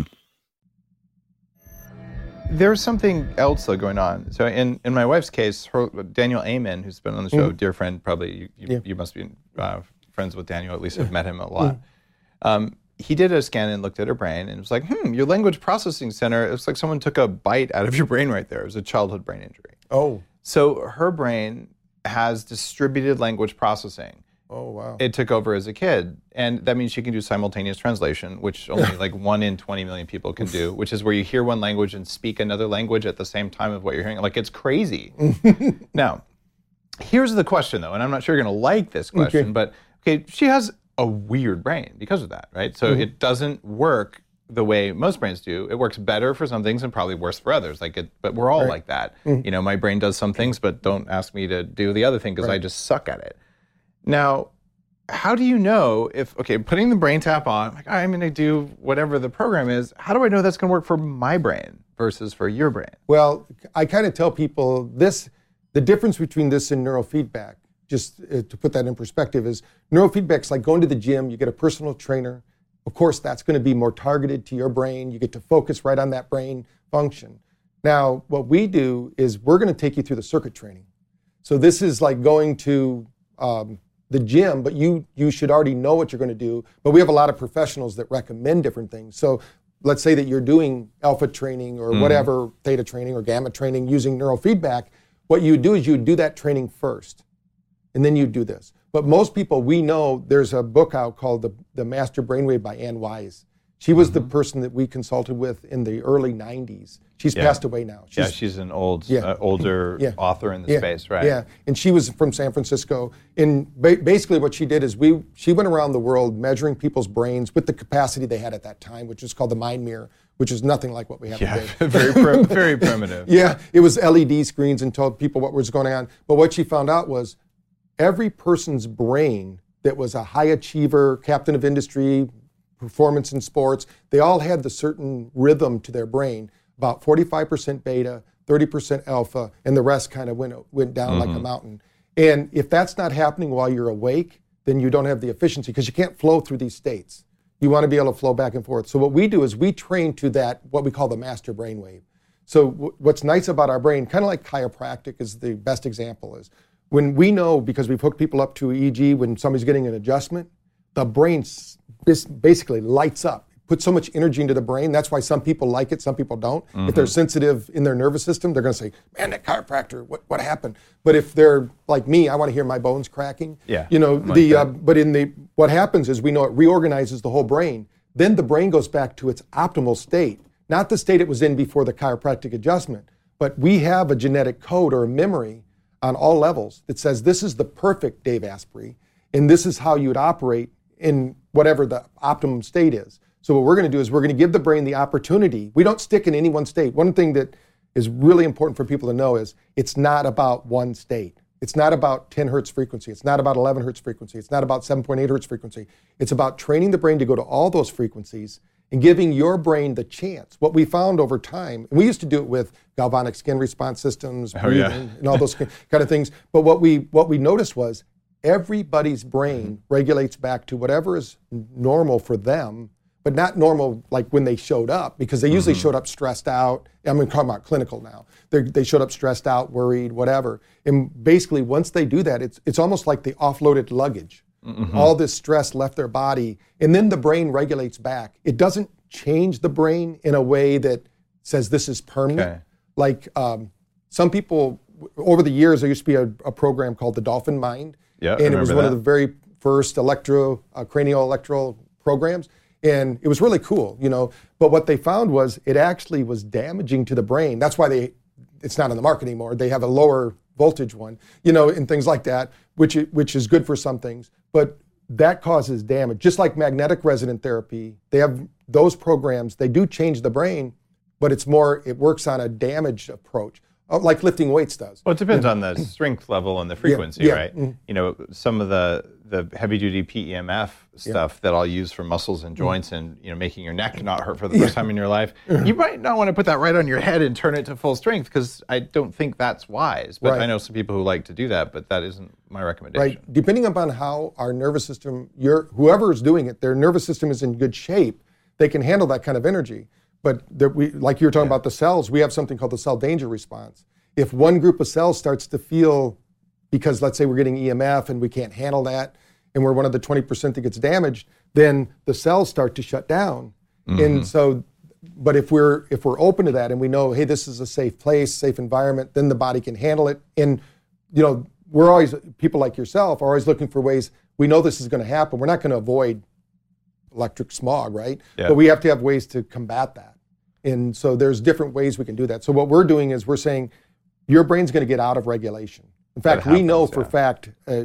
There's something else though going on. So in, in my wife's case, her, Daniel Amen, who's been on the show, mm. dear friend, probably you, you, yeah. you must be uh, friends with Daniel, at least have met him a lot. Mm. Um, he did a scan and looked at her brain and was like, hmm, your language processing center, it looks like someone took a bite out of your brain right there. It was a childhood brain injury. Oh. So her brain has distributed language processing. Oh, wow. It took over as a kid. And that means she can do simultaneous translation, which only like one in twenty million people can do, which is where you hear one language and speak another language at the same time of what you're hearing. Like, it's crazy. Now, here's the question, though, and I'm not sure you're going to like this question, okay. but okay, she has a weird brain because of that, right? So mm-hmm. it doesn't work the way most brains do. It works better for some things and probably worse for others. Like it, but we're all right. like that. Mm-hmm. You know, my brain does some things, but don't ask me to do the other thing because right. I just suck at it. Now, how do you know if, okay, putting the brain tap on, like, I'm going to do whatever the program is, how do I know that's going to work for my brain versus for your brain? Well, I kind of tell people this, the difference between this and neurofeedback, just uh, to put that in perspective, is neurofeedback's like going to the gym, you get a personal trainer. Of course, that's going to be more targeted to your brain. You get to focus right on that brain function. Now, what we do is we're going to take you through the circuit training. So this is like going to um, the gym, but you you should already know what you're going to do. But we have a lot of professionals that recommend different things. So let's say that you're doing alpha training or mm-hmm. whatever, theta training or gamma training using neurofeedback. What you do is you do that training first, and then you do this. But most people, we know there's a book out called The, the Master Brainwave by Ann Wise. She was mm-hmm. the person that we consulted with in the early nineties. She's yeah. passed away now. She's, yeah, she's an old, yeah. uh, older yeah. author in the yeah. space, right? Yeah, and she was from San Francisco. And ba- basically what she did is we she went around the world measuring people's brains with the capacity they had at that time, which is called the mind mirror, which is nothing like what we have yeah, today. very, prim- very primitive. Yeah, it was L E D screens and told people what was going on. But what she found out was every person's brain that was a high achiever, captain of industry, performance in sports, they all had the certain rhythm to their brain, about forty-five percent beta, thirty percent alpha, and the rest kind of went, went down mm-hmm. like a mountain. And if that's not happening while you're awake, then you don't have the efficiency because you can't flow through these states. You want to be able to flow back and forth. So what we do is we train to that, what we call the master brainwave. So w- what's nice about our brain, kind of like chiropractic is the best example, is when we know, because we've hooked people up to E E G, when somebody's getting an adjustment, the brain basically lights up. It puts so much energy into the brain. That's why some people like it, some people don't. Mm-hmm. If they're sensitive in their nervous system, they're going to say, man, that chiropractor, what, what happened? But if they're like me, I want to hear my bones cracking. Yeah. You know, like the uh, but in the what happens is we know it reorganizes the whole brain. Then the brain goes back to its optimal state, not the state it was in before the chiropractic adjustment. But we have a genetic code or a memory on all levels that says this is the perfect Dave Asprey, and this is how you would operate in whatever the optimum state is. So what we're going to do is we're going to give the brain the opportunity. We don't stick in any one state. One thing that is really important for people to know is it's not about one state. It's not about ten hertz frequency. It's not about eleven hertz frequency. It's not about seven point eight hertz frequency. It's about training the brain to go to all those frequencies and giving your brain the chance. What we found over time, and we used to do it with galvanic skin response systems, oh, breathing, yeah. and all those kind of things. But what we what we noticed was everybody's brain mm-hmm. regulates back to whatever is normal for them, but not normal like when they showed up, because they usually mm-hmm. showed up stressed out. I'm talking about clinical now. They're, they showed up stressed out, worried, whatever. And basically, once they do that, it's it's almost like they offloaded luggage. Mm-hmm. All this stress left their body, and then the brain regulates back. It doesn't change the brain in a way that says this is permanent. Okay. Like um, some people, over the years, there used to be a, a program called the Dolphin Mind, Yeah, and it was one that. of the very first electro uh, cranial electro programs, and it was really cool, you know. But what they found was it actually was damaging to the brain. That's why they it's not on the market anymore. They have a lower voltage one, you know, and things like that, which which is good for some things, but that causes damage. Just like magnetic resonant therapy, they have those programs. They do change the brain, but it's more it works on a damaged approach. Like lifting weights does. Well, it depends on the strength level and the frequency, yeah, yeah. right? Mm-hmm. You know, some of the the heavy duty P E M F stuff yeah. that I'll use for muscles and joints mm-hmm. and you know making your neck not hurt for the first yeah. time in your life. You might not want to put that right on your head and turn it to full strength because I don't think that's wise. But right. I know some people who like to do that, but that isn't my recommendation. Right. Depending upon how our nervous system, your whoever is doing it, their nervous system is in good shape. They can handle that kind of energy. But there, we, like you were talking yeah. about the cells, we have something called the cell danger response. If one group of cells starts to feel, because let's say we're getting E M F and we can't handle that, and we're one of the twenty percent that gets damaged, then the cells start to shut down. Mm-hmm. And so, but if we're if we're open to that and we know, hey, this is a safe place, safe environment, then the body can handle it. And you know, we're always people like yourself are always looking for ways. We know this is going to happen. We're not going to avoid electric smog, right? Yeah. But we have to have ways to combat that. And so there's different ways we can do that. So what we're doing is we're saying, your brain's going to get out of regulation. In fact, happens, we know for yeah. a fact, uh,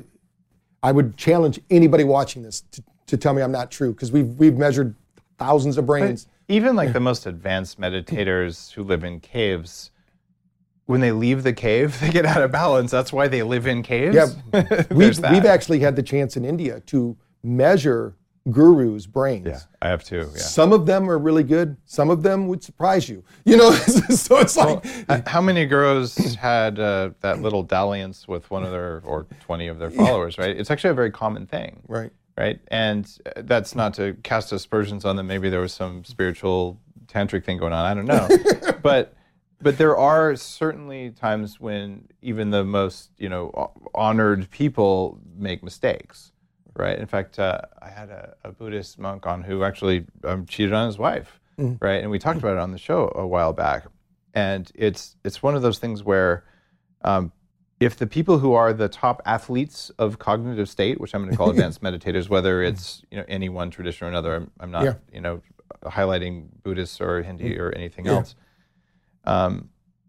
I would challenge anybody watching this to, to tell me I'm not true, because we've, we've measured thousands of brains. But even like the most advanced meditators who live in caves, when they leave the cave, they get out of balance. That's why they live in caves? Yeah, we've, we've actually had the chance in India to measure gurus' brains. Yeah, I have too. Yeah. Some of them are really good. Some of them would surprise you. You know, so it's like... Well, how many gurus had uh, that little dalliance with one of their, or twenty of their followers, right? It's actually a very common thing. Right. Right? And that's not to cast aspersions on them. Maybe there was some spiritual tantric thing going on. I don't know. but but there are certainly times when even the most, you know, honored people make mistakes. Right. In fact, uh, I had a, a Buddhist monk on who actually um, cheated on his wife. Mm-hmm. Right. And we talked about it on the show a while back. And it's it's one of those things where um, if the people who are the top athletes of cognitive state, which I'm going to call advanced meditators, whether it's you know any one tradition or another, I'm, I'm not yeah. you know highlighting Buddhists or Hindi or anything yeah. else. Um,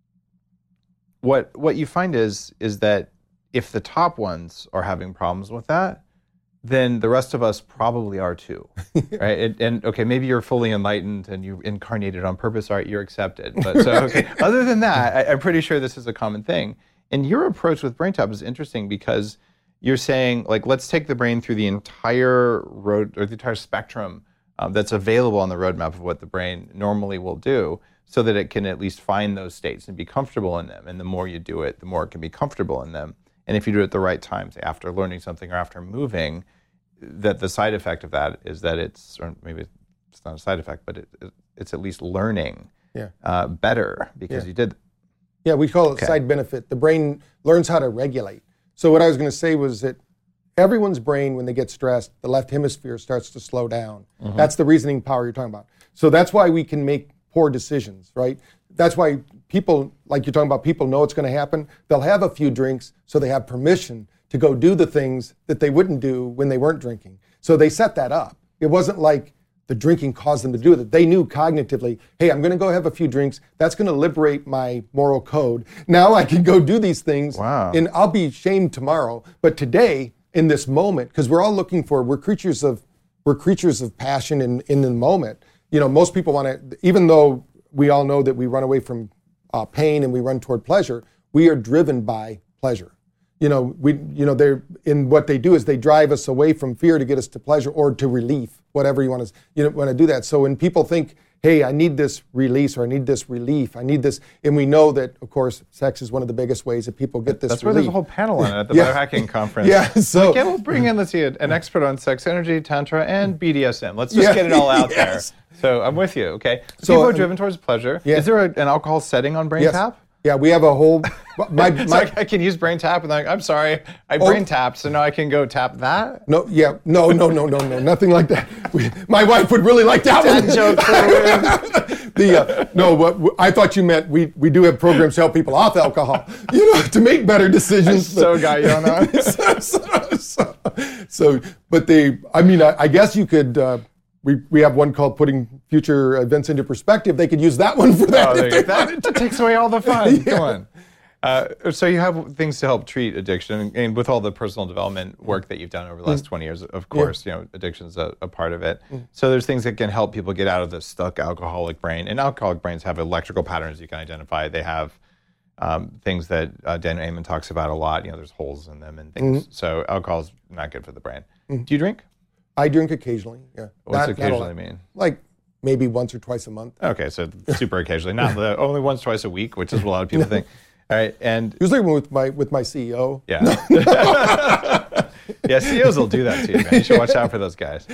what what you find is is that if the top ones are having problems with that, then the rest of us probably are too, right? And, and okay, maybe you're fully enlightened and you incarnated on purpose. All right, you're accepted. But so, okay. Other than that, I, I'm pretty sure this is a common thing. And your approach with BrainTap is interesting because you're saying, like, let's take the brain through the entire road or the entire spectrum um, that's available on the roadmap of what the brain normally will do, so that it can at least find those states and be comfortable in them. And the more you do it, the more it can be comfortable in them. And if you do it at the right time, say after learning something or after moving, that the side effect of that is that it's, or maybe it's not a side effect, but it, it, it's at least learning yeah. uh, better because yeah. you did. Yeah, we call it okay. side benefit. The brain learns how to regulate. So what I was going to say was that everyone's brain, when they get stressed, the left hemisphere starts to slow down. Mm-hmm. That's the reasoning power you're talking about. So that's why we can make poor decisions, right? That's why people, like you're talking about, people know it's going to happen. They'll have a few drinks so they have permission to go do the things that they wouldn't do when they weren't drinking. So they set that up. It wasn't like the drinking caused them to do it. They knew cognitively, hey, I'm going to go have a few drinks. That's going to liberate my moral code. Now I can go do these things. Wow. And I'll be shamed tomorrow. But today, in this moment, because we're all looking for, we're creatures of, we're creatures of passion in, in the moment. You know, most people want to, even though we all know that we run away from uh, pain and we run toward pleasure, we are driven by pleasure. You know, we, you know, they're in what they do is they drive us away from fear to get us to pleasure or to relief, whatever you want to, you know, want to do that. So when people think, hey, I need this release or I need this relief, I need this, and we know that, of course, sex is one of the biggest ways that people get this That's relief. where there's a whole panel on it at the yeah. Biohacking Conference. Yeah, so. Okay, we'll bring in, let's see, an expert on sex, energy, tantra, and B D S M. Let's just yeah. get it all out yes. there. So I'm with you, okay? So, So, people are um, driven towards pleasure. yeah. Is there a, an alcohol setting on BrainTap? Yes. Yeah, we have a whole. My, my, so I, I can use BrainTap, and like, I'm sorry, I Oh. brain tapped, so now I can go tap that. no, yeah, no, no, no, no, no, nothing like that. We, my wife would really like that Dad one. joke for the win. the uh, no, what I thought you meant we we do have programs to help people off alcohol, you know, to make better decisions. I so got you on that. so, so, so, so, but they, I mean, I, I guess you could. Uh, we we have one called Putting Future Events into Perspective. They could use that one for that. Oh, if they that, wanted that to. takes away all the fun. Yeah. Come on. Uh, so you have things to help treat addiction, and with all the personal development work that you've done over the last twenty years, of course, yeah. you know, addiction's a, a part of it. Mm. So there's things that can help people get out of the stuck alcoholic brain. And alcoholic brains have electrical patterns you can identify. They have um, things that uh, Dan Amen talks about a lot. You know, there's holes in them and things. Mm. So alcohol's not good for the brain. Mm. Do you drink? I drink occasionally. Yeah. What's not, occasionally not mean? Like maybe once or twice a month. Okay, so super occasionally, not the only once, twice a week, which is what a lot of people think. All right, and usually with my with my C E O. Yeah. Yeah, C E Os will do that to you, man. You should watch out for those guys.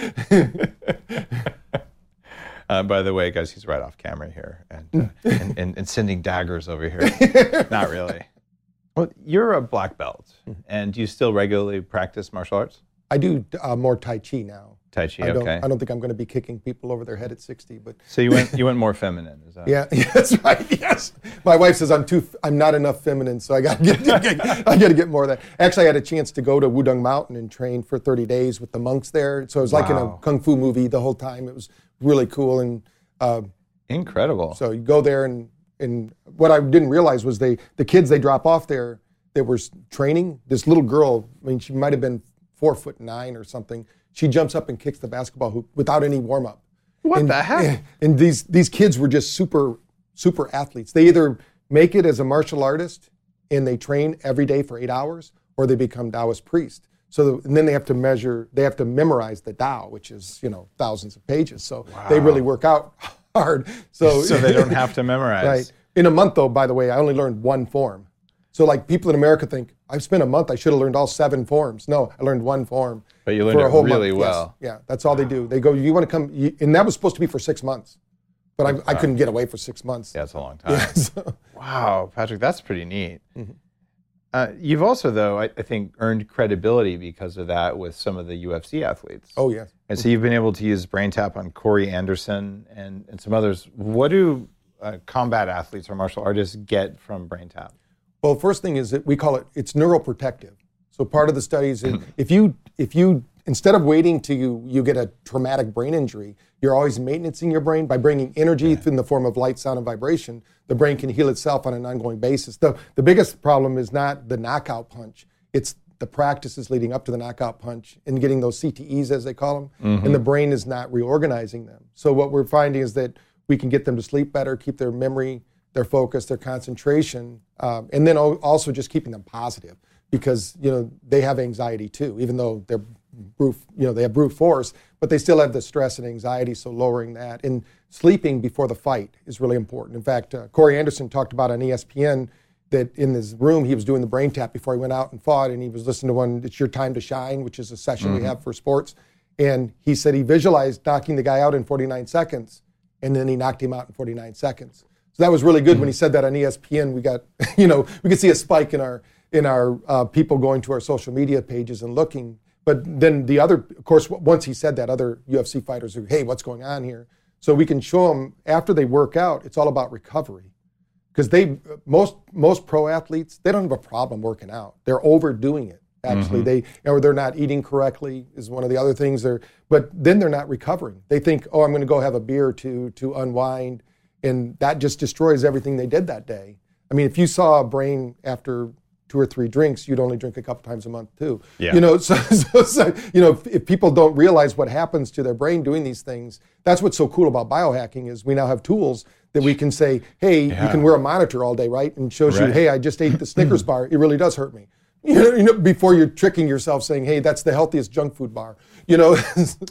Uh, by the way, guys, he's right off camera here and, uh, and, and and sending daggers over here. Not really. Well, you're a black belt, and do you still regularly practice martial arts? I do uh, more Tai Chi now. Tai Chi, I don't, okay. I don't think I'm going to be kicking people over their head at sixty, but so you went you went more feminine, is that? Yeah, that's right. Yes, my wife says I'm too I'm not enough feminine, so I got to get I got to get more of that. Actually, I had a chance to go to Wudang Mountain and train for thirty days with the monks there. So it was like wow. in a kung fu movie the whole time. It was really cool and uh, incredible. So you go there and and what I didn't realize was they the kids they drop off there that were training. This little girl, I mean, she might have been four foot nine or something. She jumps up and kicks the basketball hoop without any warm up. What and, the heck? And these these kids were just super super athletes. They either make it as a martial artist and they train every day for eight hours, or they become Taoist priest. So and then they have to measure, they have to memorize the Tao, which is you know thousands of pages. So wow. they really work out hard. So so they don't have to memorize. Right. In a month, though, by the way, I only learned one form. So like people in America think, I've spent a month, I should have learned all seven forms. No, I learned one form. But you learned for a it whole really month. well. Yes. Yeah, that's all they do. They go, you want to come, you, and that was supposed to be for six months. But I, I couldn't get away for six months. Yeah, that's a long time. Yeah, so. Wow, Patrick, that's pretty neat. Mm-hmm. Uh, you've also, though, I, I think, earned credibility because of that with some of the U F C athletes. Oh, yes. And so you've been able to use BrainTap on Corey Anderson and, and some others. What do uh, combat athletes or martial artists get from BrainTap? Well, first thing is that we call it, it's neuroprotective. So part of the studies is if you, if you instead of waiting till you, you get a traumatic brain injury, you're always maintaining your brain by bringing energy yeah. in the form of light, sound, and vibration. The brain can heal itself on an ongoing basis. The, the biggest problem is not the knockout punch. It's the practices leading up to the knockout punch and getting those C T Es, as they call them, mm-hmm. and the brain is not reorganizing them. So what we're finding is that we can get them to sleep better, keep their memory, their focus, their concentration, um, and then also just keeping them positive because, you know, they have anxiety too, even though they're brute, you know, they have brute force, but they still have the stress and anxiety, so lowering that. And sleeping before the fight is really important. In fact, uh, Corey Anderson talked about on E S P N that in his room he was doing the brain tap before he went out and fought, and he was listening to one, It's Your Time to Shine, which is a session mm-hmm. we have for sports. And he said he visualized knocking the guy out in forty-nine seconds, and then he knocked him out in forty-nine seconds. So that was really good. Mm-hmm. When he said that on E S P N, we got, you know, we could see a spike in our in our uh, people going to our social media pages and looking. But then the other, of course, once he said that, other U F C fighters are, hey, what's going on here? So we can show them after they work out, it's all about recovery. Because they, most most pro athletes, they don't have a problem working out. They're overdoing it, actually. Mm-hmm. They, or they're not eating correctly is one of the other things. They're, but then they're not recovering. They think, oh, I'm going to go have a beer or two to unwind. And that just destroys everything they did that day. I mean, if you saw a brain after two or three drinks, you'd only drink a couple times a month too. Yeah. You know, so, so, so you know, if, if people don't realize what happens to their brain doing these things, that's what's so cool about biohacking is we now have tools that we can say, hey, yeah. you can wear a monitor all day, right? And shows right. you, hey, I just ate the Snickers bar. It really does hurt me. You know, you know, before you're tricking yourself saying, hey, that's the healthiest junk food bar. You know.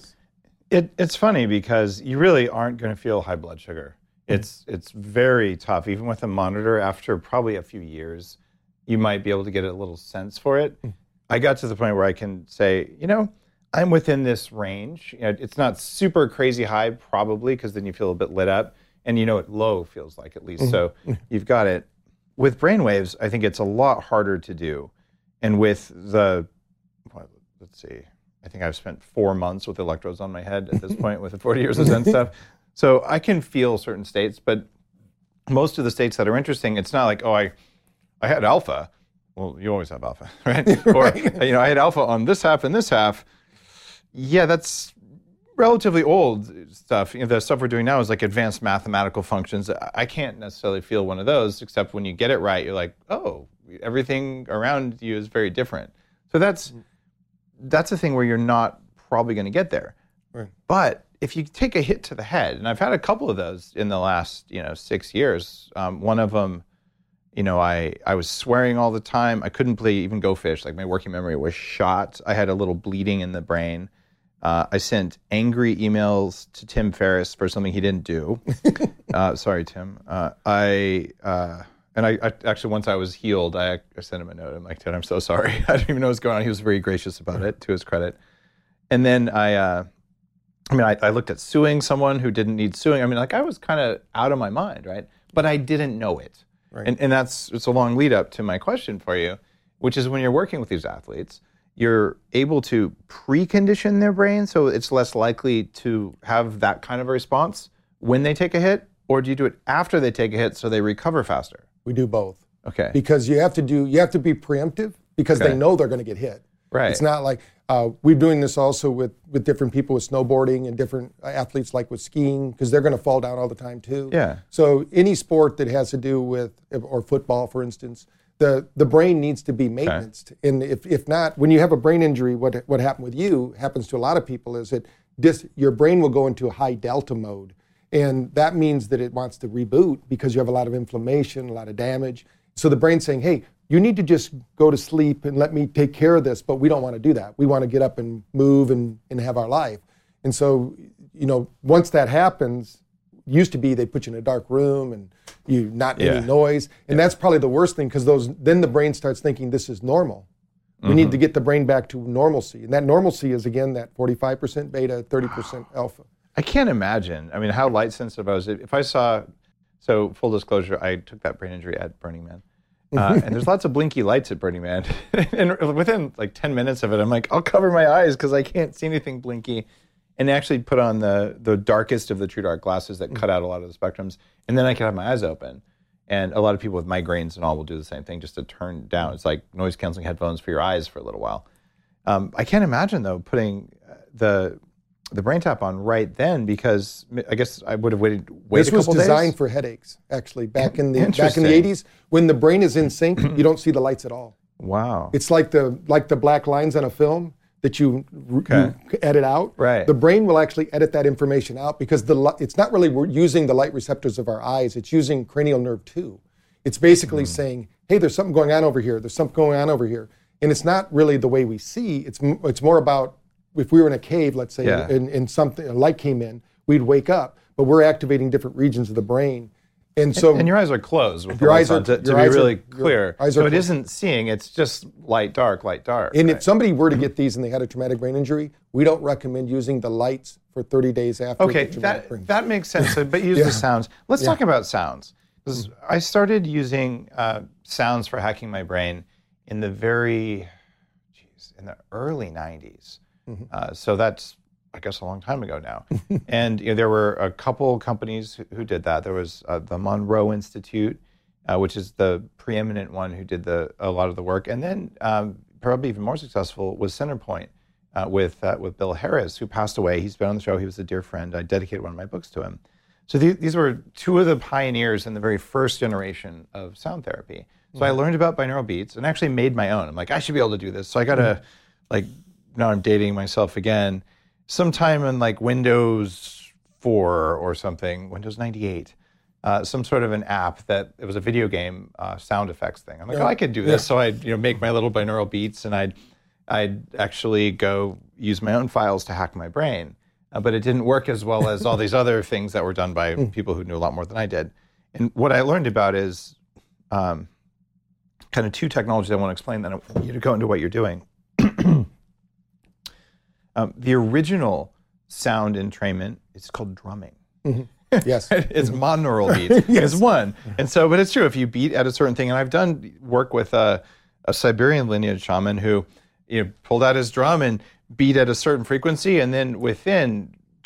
it, it's funny because you really aren't going to feel high blood sugar. It's it's very tough, even with a monitor. After probably a few years, you might be able to get a little sense for it. I got to the point where I can say, you know, I'm within this range. You know, it's not super crazy high, probably, because then you feel a bit lit up, and you know what low feels like at least. Mm-hmm. So you've got it. With brainwaves, I think it's a lot harder to do, and with the, well, let's see, I think I've spent four months with electrodes on my head at this point with the forty years of Zen stuff. So I can feel certain states, but most of the states that are interesting, it's not like, oh, I, I had alpha. Well, you always have alpha, right? right. Or, you know, I had alpha on this half and this half. Yeah, that's relatively old stuff. You know, the stuff we're doing now is like advanced mathematical functions. I can't necessarily feel one of those, except when you get it right, you're like, oh, everything around you is very different. So that's that's a thing where you're not probably going to get there. Right. But if you take a hit to the head, and I've had a couple of those in the last, you know, six years. Um, one of them, you know, I, I was swearing all the time. I couldn't play even Go Fish. Like my working memory was shot. I had a little bleeding in the brain. Uh, I sent angry emails to Tim Ferriss for something he didn't do. uh, sorry, Tim. Uh, I uh, and I, I actually once I was healed, I, I sent him a note. I'm like, Ted, I'm so sorry. I didn't even know what's going on. He was very gracious about it, to his credit. And then I, uh, I mean, I, I looked at suing someone who didn't need suing. I mean, like I was kind of out of my mind, right? But I didn't know it. Right. And and that's it's a long lead up to my question for you, which is when you're working with these athletes, you're able to precondition their brain so it's less likely to have that kind of a response when they take a hit, or do you do it after they take a hit so they recover faster? We do both. Okay. Because you have to do you have to be preemptive because Okay. they know they're going to get hit. Right. It's not like uh, we're doing this also with, with different people with snowboarding and different athletes like with skiing because they're going to fall down all the time too. Yeah. So any sport that has to do with, or football for instance, the, the brain needs to be maintenance. Okay. And if, if not, when you have a brain injury, what what happened with you happens to a lot of people is that this, your brain will go into a high delta mode. And that means that it wants to reboot because you have a lot of inflammation, a lot of damage. So the brain's saying, hey, you need to just go to sleep and let me take care of this, but we don't want to do that. We want to get up and move and, and have our life. And so, you know, once that happens, used to be they put you in a dark room and you not yeah. any noise. And yeah. that's probably the worst thing because those then the brain starts thinking this is normal. We mm-hmm. need to get the brain back to normalcy. And that normalcy is, again, that forty-five percent beta, thirty percent alpha. I can't imagine. I mean, how light sensitive I was. If I saw, so full disclosure, I took that brain injury at Burning Man. Uh, and there's lots of blinky lights at Burning Man. And within like ten minutes of it, I'm like, I'll cover my eyes because I can't see anything blinky. And actually put on the the darkest of the true dark glasses that cut out a lot of the spectrums. And then I can have my eyes open. And a lot of people with migraines and all will do the same thing just to turn down. It's like noise canceling headphones for your eyes for a little while. Um, I can't imagine though putting the the brain tap on right then because I guess I would have waited wait this a couple was designed days. for headaches actually back in the back in the eighties when the brain is in sync you don't see the lights at all. Wow. It's like the like the black lines on a film that you, okay. you edit out. Right. The brain will actually edit that information out because the it's not really we're using the light receptors of our eyes. It's using cranial nerve two. It's basically mm. saying, hey, there's something going on over here. There's something going on over here. And it's not really the way we see. It's it's more about if we were in a cave, let's say, yeah. and, and something a light came in, we'd wake up. But we're activating different regions of the brain. And so, and, and your eyes are closed with your the eyes are, to, to be really are, clear. Eyes so are it isn't seeing; it's just light, dark, light, dark. And right? if somebody were to get these and they had a traumatic brain injury, we don't recommend using the lights for thirty days after. Okay, the that brain. that makes sense. But use yeah. the sounds. Let's yeah. talk about sounds. Because I started using uh, sounds for hacking my brain in the very, geez, in the early nineties. Mm-hmm. Uh, so that's. I guess a long time ago now. And you know, there were a couple companies who, who did that. There was uh, the Monroe Institute, uh, which is the preeminent one who did the a lot of the work. And then um, probably even more successful was Centerpoint uh, with uh, with Bill Harris, who passed away. He's been on the show. He was a dear friend. I dedicated one of my books to him. So th- these were two of the pioneers in the very first generation of sound therapy. So mm-hmm. I learned about binaural beats and actually made my own. I'm like, I should be able to do this. So I got to, mm-hmm. like, now I'm dating myself again. Sometime in like Windows four or something, Windows ninety-eight, uh, some sort of an app that it was a video game uh, sound effects thing. I'm like, yeah. oh, I could do this. Yeah. So I'd you know make my little binaural beats, and I'd I'd actually go use my own files to hack my brain. Uh, but it didn't work as well as all these other things that were done by people who knew a lot more than I did. And what I learned about is um, kind of two technologies I want to explain. Then I want you to go into what you're doing. Um, the original sound entrainment is called drumming. Mm-hmm. Yes. It's monaural beats. Yes. It's one. And so, but it's true. If you beat at a certain thing, and I've done work with a, a Siberian lineage shaman who you know, pulled out his drum and beat at a certain frequency, and then within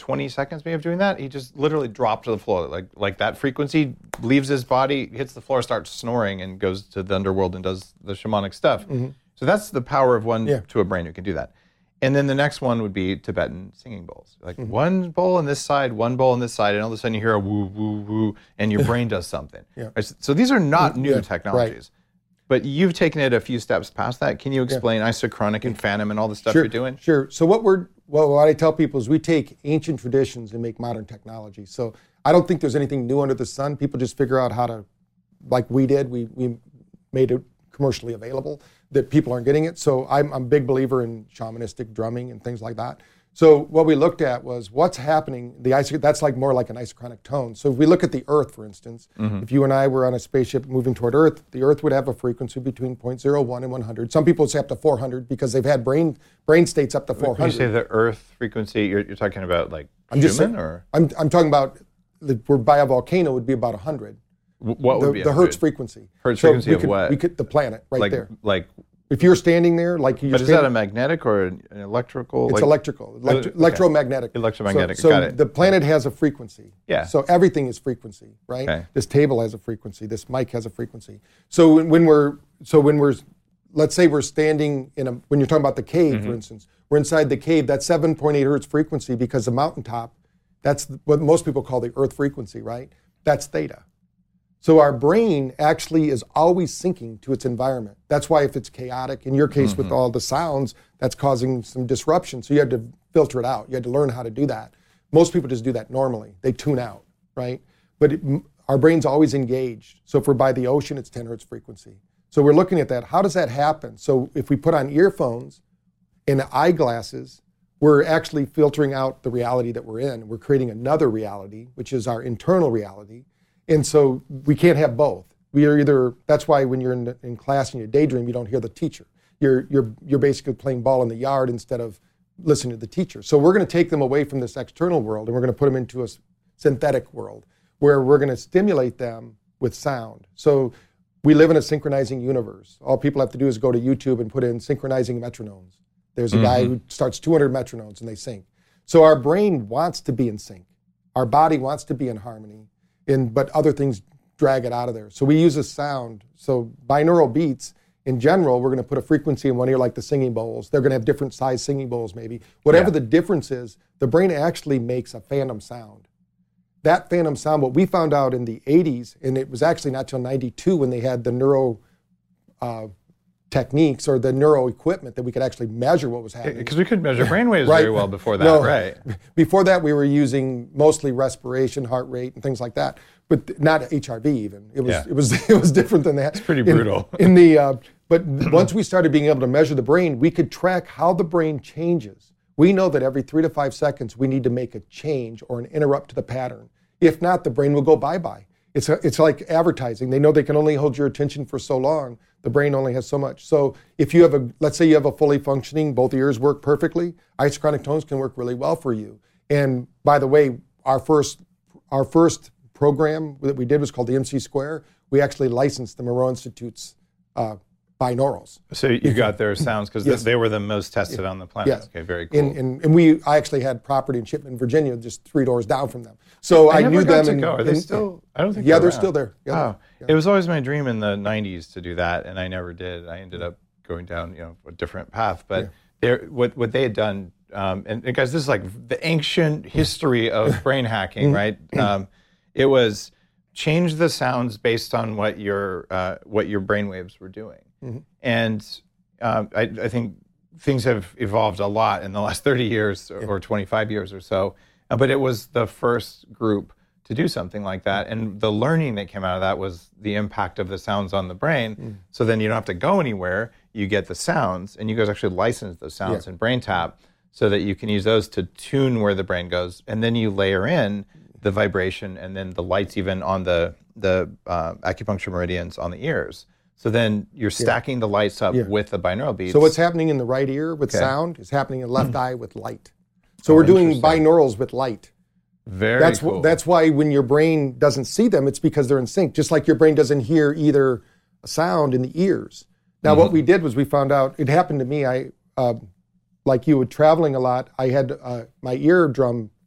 twenty seconds maybe of doing that, he just literally dropped to the floor. Like like that frequency leaves his body, hits the floor, starts snoring, and goes to the underworld and does the shamanic stuff. Mm-hmm. So that's the power of one yeah. to a brain who can do that. And then the next one would be Tibetan singing bowls. Like mm-hmm. one bowl on this side, one bowl on this side, and all of a sudden you hear a woo, woo, woo, and your brain does something. Yeah. Right? So these are not new yeah, technologies. Right. But you've taken it a few steps past that. Can you explain yeah. isochronic and phantom and all the stuff sure, you're doing? Sure. So what we're well, what I tell people is we take ancient traditions and make modern technology. So I don't think there's anything new under the sun. People just figure out how to, like we did, we we made it commercially available, that people aren't getting it. So I'm, I'm a big believer in shamanistic drumming and things like that. So what we looked at was what's happening. The iso- that's like more like an isochronic tone. So if we look at the Earth, for instance, mm-hmm. if you and I were on a spaceship moving toward Earth, the Earth would have a frequency between zero point zero one and one hundred. Some people say up to four hundred because they've had brain brain states up to four hundred. When you say the Earth frequency, you're, you're talking about like I'm human, just saying, or I'm I'm talking about the, we're by a volcano would be about one hundred. What would the, be the Hertz frequency? Hertz so frequency we of could, what? We could the planet right like, there. Like. If you're standing there, like you're But is standing, that a magnetic or an electrical? It's like, electrical, Electro, okay. electromagnetic. Electromagnetic, So, so got it. the planet has a frequency. Yeah. So everything is frequency, right? Okay. This table has a frequency. This mic has a frequency. So when, when we're, so when we're, let's say we're standing in a, when you're talking about the cave, mm-hmm. for instance, we're inside the cave. That's seven point eight hertz frequency because the mountaintop, that's what most people call the Earth frequency, right? That's theta. So our brain actually is always syncing to its environment. That's why if it's chaotic, in your case mm-hmm. with all the sounds, that's causing some disruption. So you had to filter it out. You had to learn how to do that. Most people just do that normally. They tune out, right? But it, our brain's always engaged. So if we're by the ocean, it's ten hertz frequency. So we're looking at that. How does that happen? So if we put on earphones and eyeglasses, we're actually filtering out the reality that we're in. We're creating another reality, which is our internal reality. And so we can't have both. We are either, that's why when you're in, in class and you daydream, you don't hear the teacher. You're, you're, you're basically playing ball in the yard instead of listening to the teacher. So we're going to take them away from this external world and we're going to put them into a synthetic world where we're going to stimulate them with sound. So we live in a synchronizing universe. All people have to do is go to YouTube and put in synchronizing metronomes. There's a mm-hmm. guy who starts two hundred metronomes and they sync. So our brain wants to be in sync. Our body wants to be in harmony. In, but other things drag it out of there. So we use a sound. So binaural beats, in general, we're going to put a frequency in one ear like the singing bowls. They're going to have different size singing bowls maybe. Whatever yeah. the difference is, the brain actually makes a phantom sound. That phantom sound, what we found out in the eighties, and it was actually not till ninety-two when they had the neuro uh, techniques or the neuro equipment that we could actually measure what was happening. Because we could measure brainwaves right. very well before that, no, right? Before that, we were using mostly respiration, heart rate, and things like that, but not H R V even. It was yeah. it was it was different than that. It's pretty brutal. In, in the uh, but once we started being able to measure the brain, we could track how the brain changes. We know that every three to five seconds we need to make a change or an interrupt to the pattern. If not, the brain will go bye-bye. It's a, it's like advertising. They know they can only hold your attention for so long. The brain only has so much. So if you have a, let's say you have a fully functioning, both ears work perfectly, isochronic tones can work really well for you. And by the way, our first our first program that we did was called the M C Square. We actually licensed the Moreau Institute's uh, binaurals. So you got their sounds because yes. they were the most tested yeah. on the planet. Yes. Okay, very cool. And, and, and we, I actually had property in Shipman, Virginia, just three doors down from them. So I, I never knew got them. To and, go. Are they and, still? I don't think. Yeah, they're, they're still there. Yeah, oh, yeah. It was always my dream in the nineties to do that, and I never did. I ended up going down, you know, a different path. But yeah. what what they had done, um, and, and guys, this is like the ancient history of brain hacking, right? Um, it was change the sounds based on what your uh, what your brainwaves were doing. Mm-hmm. And uh, I, I think things have evolved a lot in the last thirty years or, yeah. or twenty-five years or so. Uh, but it was the first group to do something like that. And the learning that came out of that was the impact of the sounds on the brain. Mm. So then you don't have to go anywhere. You get the sounds, and you guys actually license those sounds yeah. in BrainTap so that you can use those to tune where the brain goes. And then you layer in the vibration and then the lights even on the, the uh, acupuncture meridians on the ears. So then you're stacking yeah. the lights up yeah. with the binaural beats. So what's happening in the right ear with okay. sound is happening in the left eye with light. So oh, we're doing binaurals with light. Very that's cool. W- that's why when your brain doesn't see them, it's because they're in sync. Just like your brain doesn't hear either a sound in the ears. Now, mm-hmm. what we did was we found out, it happened to me, I, uh, like you, traveling a lot, I had uh, my eardrum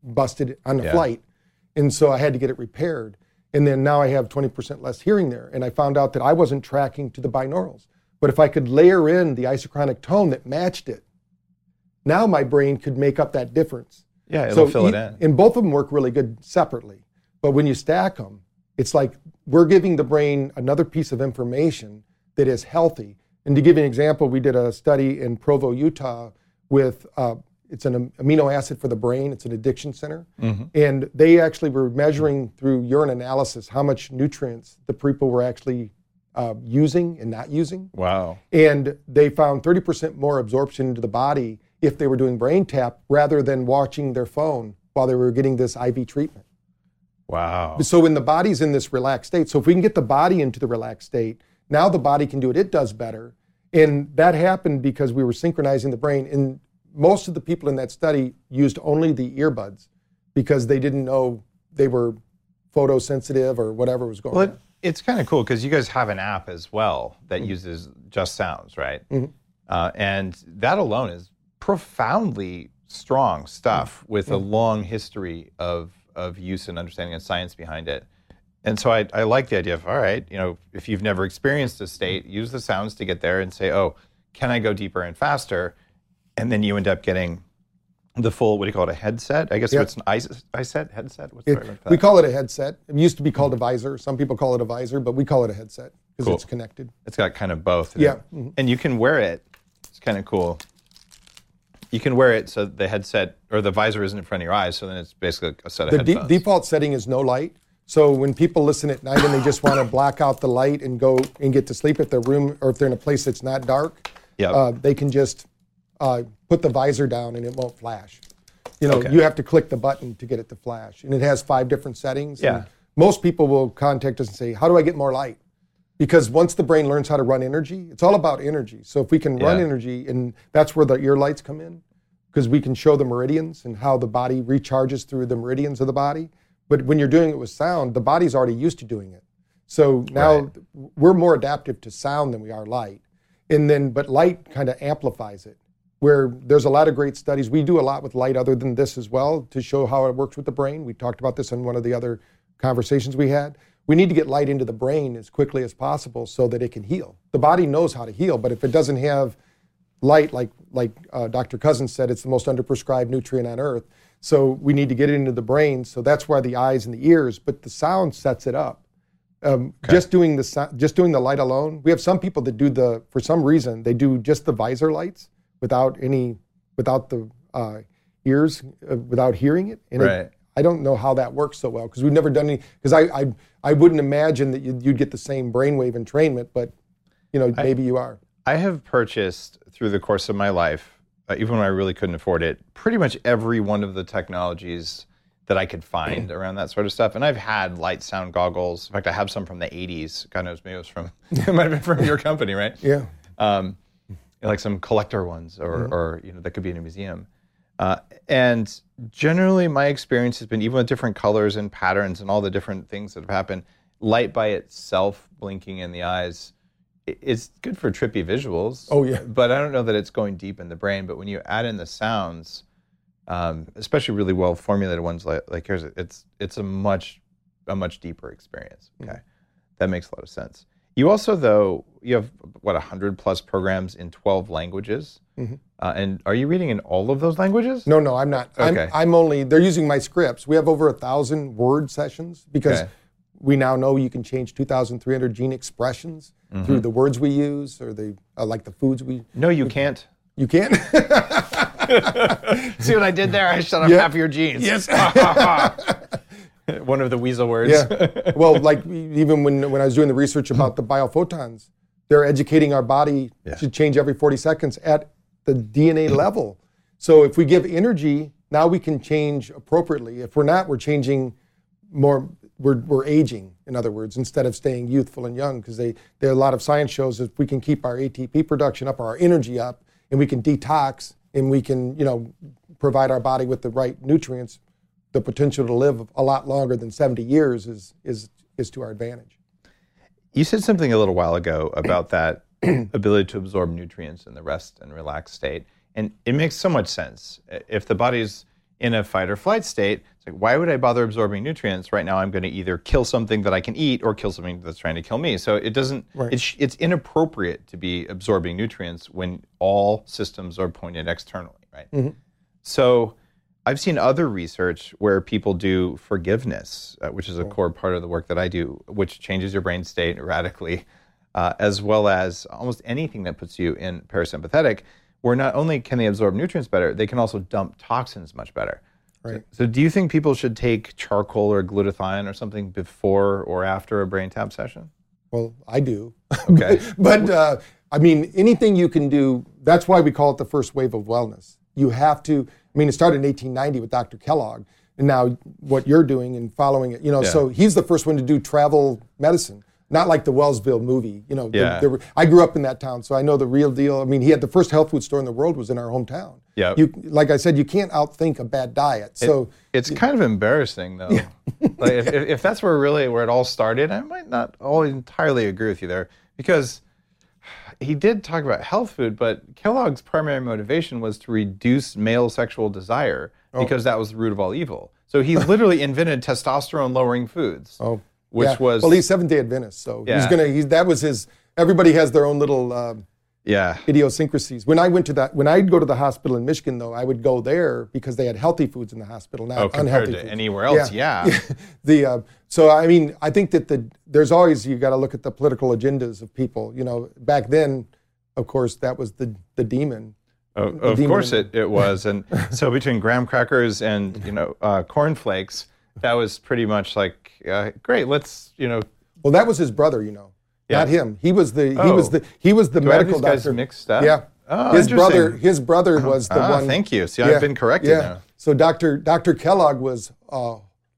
busted on the Yeah. flight. And so I had to get it repaired. And then now I have twenty percent less hearing there. And I found out that I wasn't tracking to the binaurals. But if I could layer in the isochronic tone that matched it, now my brain could make up that difference. Yeah, it'll fill it e- in. And both of them work really good separately. But when you stack them, it's like we're giving the brain another piece of information that is healthy. And to give you an example, we did a study in Provo, Utah with, uh, it's an amino acid for the brain. It's an addiction center. Mm-hmm. And they actually were measuring through urine analysis how much nutrients the people were actually uh, using and not using. Wow. And they found thirty percent more absorption into the body if they were doing brain tap rather than watching their phone while they were getting this I V treatment. Wow. So when the body's in this relaxed state, so if we can get the body into the relaxed state, now the body can do what it does better. And that happened because we were synchronizing the brain. And most of the people in that study used only the earbuds because they didn't know they were photosensitive or whatever was going Well, it, on. it's kind of cool because you guys have an app as well that mm-hmm. uses just sounds, right? Mm-hmm. Uh, and that alone is profoundly strong stuff mm-hmm. with a long history of of use and understanding and science behind it. And so I, I like the idea of, all right, you know, if you've never experienced a state, use the sounds to get there and say, oh, can I go deeper and faster? And then you end up getting the full, what do you call it, a headset? I guess Yep. it's an I set, headset? What's It- the right word for we that? call it a headset. It used to be called a visor. Some people call it a visor, but we call it a headset because Cool. it's connected. It's got kind of both. Yeah. Mm-hmm. And you can wear it. It's kind of cool. You can wear it so the headset or the visor isn't in front of your eyes, so then it's basically a set of The de- headphones. default setting is no light. So when people listen at night and they just want to black out the light and go and get to sleep if their room or if they're in a place that's not dark, Yep. uh, they can just uh, put the visor down and it won't flash. You know, Okay. you have to click the button to get it to flash. And it has five different settings. Yeah. And most people will contact us and say, how do I get more light? Because once the brain learns how to run energy, it's all about energy. So if we can run Yeah. energy, and that's where the ear lights come in, because we can show the meridians and how the body recharges through the meridians of the body. But when you're doing it with sound, the body's already used to doing it. So now Right. we're more adaptive to sound than we are light. And then, but light kind of amplifies it, where there's a lot of great studies. We do a lot with light other than this as well to show how it works with the brain. We talked about this in one of the other conversations we had. We need to get light into the brain as quickly as possible so that it can heal. The body knows how to heal, but if it doesn't have light, like like uh, Doctor Cousins said, it's the most underprescribed nutrient on earth. So we need to get it into the brain. So that's why the eyes and the ears, but the sound sets it up. Um, Okay. Just doing the so- just doing the light alone. We have some people that do the, for some reason, they do just the visor lights without any, without the uh, ears, uh, without hearing it. And it- Right. I don't know how that works so well because we've never done any. Because I, I I wouldn't imagine that you'd, you'd get the same brainwave entrainment, but you know I- maybe you are. I have purchased through the course of my life, uh, even when I really couldn't afford it, pretty much every one of the technologies that I could find around that sort of stuff. And I've had light sound goggles. In fact, I have some from the eighties. God knows, maybe it was from, it might have been from your company, right? Yeah. Um, like some collector ones or, or, you know, that could be in a museum. Uh, and generally my experience has been, even with different colors and patterns and all the different things that have happened, light by itself blinking in the eyes, i- it's good for trippy visuals. Oh, yeah. But I don't know that it's going deep in the brain. But when you add in the sounds, um, especially really well formulated ones like, like yours, it's it's a much a much deeper experience. Okay, that makes a lot of sense. You also, though, you have what, a hundred plus programs in twelve languages, Mm-hmm. uh, and are you reading in all of those languages? No, no, I'm not. Okay. I'm, I'm only, they're using my scripts. We have over a thousand word sessions because Okay. we now know you can change two thousand three hundred gene expressions Mm-hmm. through the words we use or the, uh, like the foods we, No, you can't. you can't. See what I did there? I shut off Yeah. half of your genes. Yes. One of the weasel words. Yeah. Well, like even when, when I was doing the research about the biophotons, they're educating our body Yeah. to change every forty seconds at the D N A level. So if we give energy, now we can change appropriately. If we're not, we're changing more, we're, we're aging, in other words, instead of staying youthful and young, because they, there are a lot of science shows if we can keep our A T P production up or our energy up, and we can detox, and we can, you know, provide our body with the right nutrients, the potential to live a lot longer than seventy years is is is to our advantage. You said something a little while ago about that ability to absorb nutrients in the rest and relaxed state. And it makes so much sense. If the body's in a fight or flight state, it's like, why would I bother absorbing nutrients? Right now, I'm going to either kill something that I can eat or kill something that's trying to kill me. So it doesn't, Right. it's, it's inappropriate to be absorbing nutrients when all systems are pointed externally, right? Mm-hmm. So I've seen other research where people do forgiveness, uh, which is a core part of the work that I do, which changes your brain state radically, uh, as well as almost anything that puts you in parasympathetic, where not only can they absorb nutrients better, they can also dump toxins much better. Right. So, so do you think people should take charcoal or glutathione or something before or after a brain tap session? Well, I do. Okay. But, uh, I mean, anything you can do, that's why we call it the first wave of wellness. You have to, I mean, it started in eighteen ninety with Doctor Kellogg, and now what you're doing and following it, you know, Yeah. so he's the first one to do travel medicine, not like the Wellsville movie, you know. the- Yeah. the- I grew up in that town, so I know the real deal. I mean, he had the first health food store in the world was in our hometown. Yeah. You, like I said, you can't outthink a bad diet. So It's kind of embarrassing, though. Like if, if if that's where really where it all started, I might not always entirely agree with you there, because he did talk about health food, but Kellogg's primary motivation was to reduce male sexual desire because that was the root of all evil. So he literally invented testosterone-lowering foods, Oh, which yeah. was well, he's Seventh-day Adventist, so Yeah. he's gonna. He's that was his. Everybody has their own little uh, yeah. idiosyncrasies. When I went to that, when I'd go to the hospital in Michigan, though, I would go there because they had healthy foods in the hospital, not Oh, compared unhealthy to foods. anywhere else, yeah. the uh, so I mean, I think that the there's always you got to look at the political agendas of people. You know, back then, of course, that was the the demon. Oh, of demon course in it, it was. And so between graham crackers and, you know, uh, cornflakes, that was pretty much like, uh, great, let's, you know. Well, that was his brother, you know, Yeah. not him. He was the he Oh. was the he was the Do I have medical these guys doctor. mixed up? Yeah. Oh, his brother interesting. his brother was the Ah, one. thank you. See, I've been corrected yeah. now. So Doctor Doctor Kellogg was uh,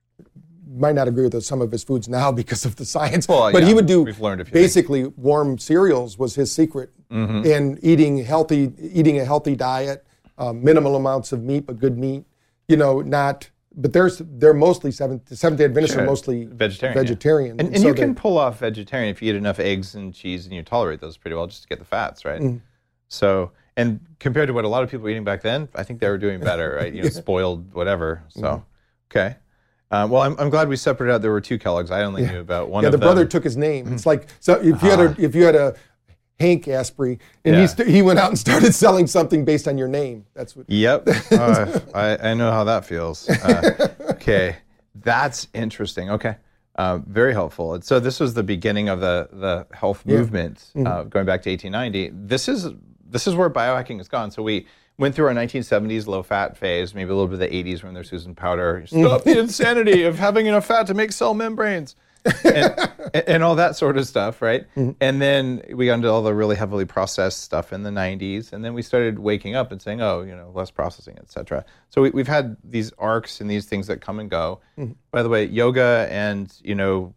might not agree with some of his foods now because of the science, Well, but yeah, he would do we've learned a few things. basically warm cereals was his secret, Mm-hmm. and eating healthy eating a healthy diet, um, minimal amounts of meat, but good meat. You know, not. But there's they're mostly Seventh Seventh Day Adventists Sure. are mostly Vegetarian. yeah. vegetarian, And, and so you can they're- pull off vegetarian if you eat enough eggs and cheese and you tolerate those pretty well just to get the fats, right? Mm. So, and compared to what a lot of people were eating back then, I think they were doing better, right? You know, spoiled, whatever. So, Mm-hmm. okay. Uh, well, I'm, I'm glad we separated out. There were two Kellogg's. I only knew about one yeah, of the them. brother took his name. It's like so if you had a if you had a Hank Asprey and Yeah. he st- he went out and started selling something based on your name. That's what. Yep. Uh, I, I know how that feels. Uh, okay. That's interesting. Okay. Uh, very helpful. So this was the beginning of the, the health Yeah. movement, uh, going back to eighteen ninety. This is this is where biohacking has gone. So we went through our nineteen seventies low-fat phase, maybe a little bit of the eighties when there's Susan Powder. Stop the insanity of having enough fat to make cell membranes. and, and all that sort of stuff, right? And then we got into all the really heavily processed stuff in the nineties, and then we started waking up and saying, oh, you know, less processing, et cetera. So we, we've had these arcs and these things that come and go. By the way, yoga and, you know,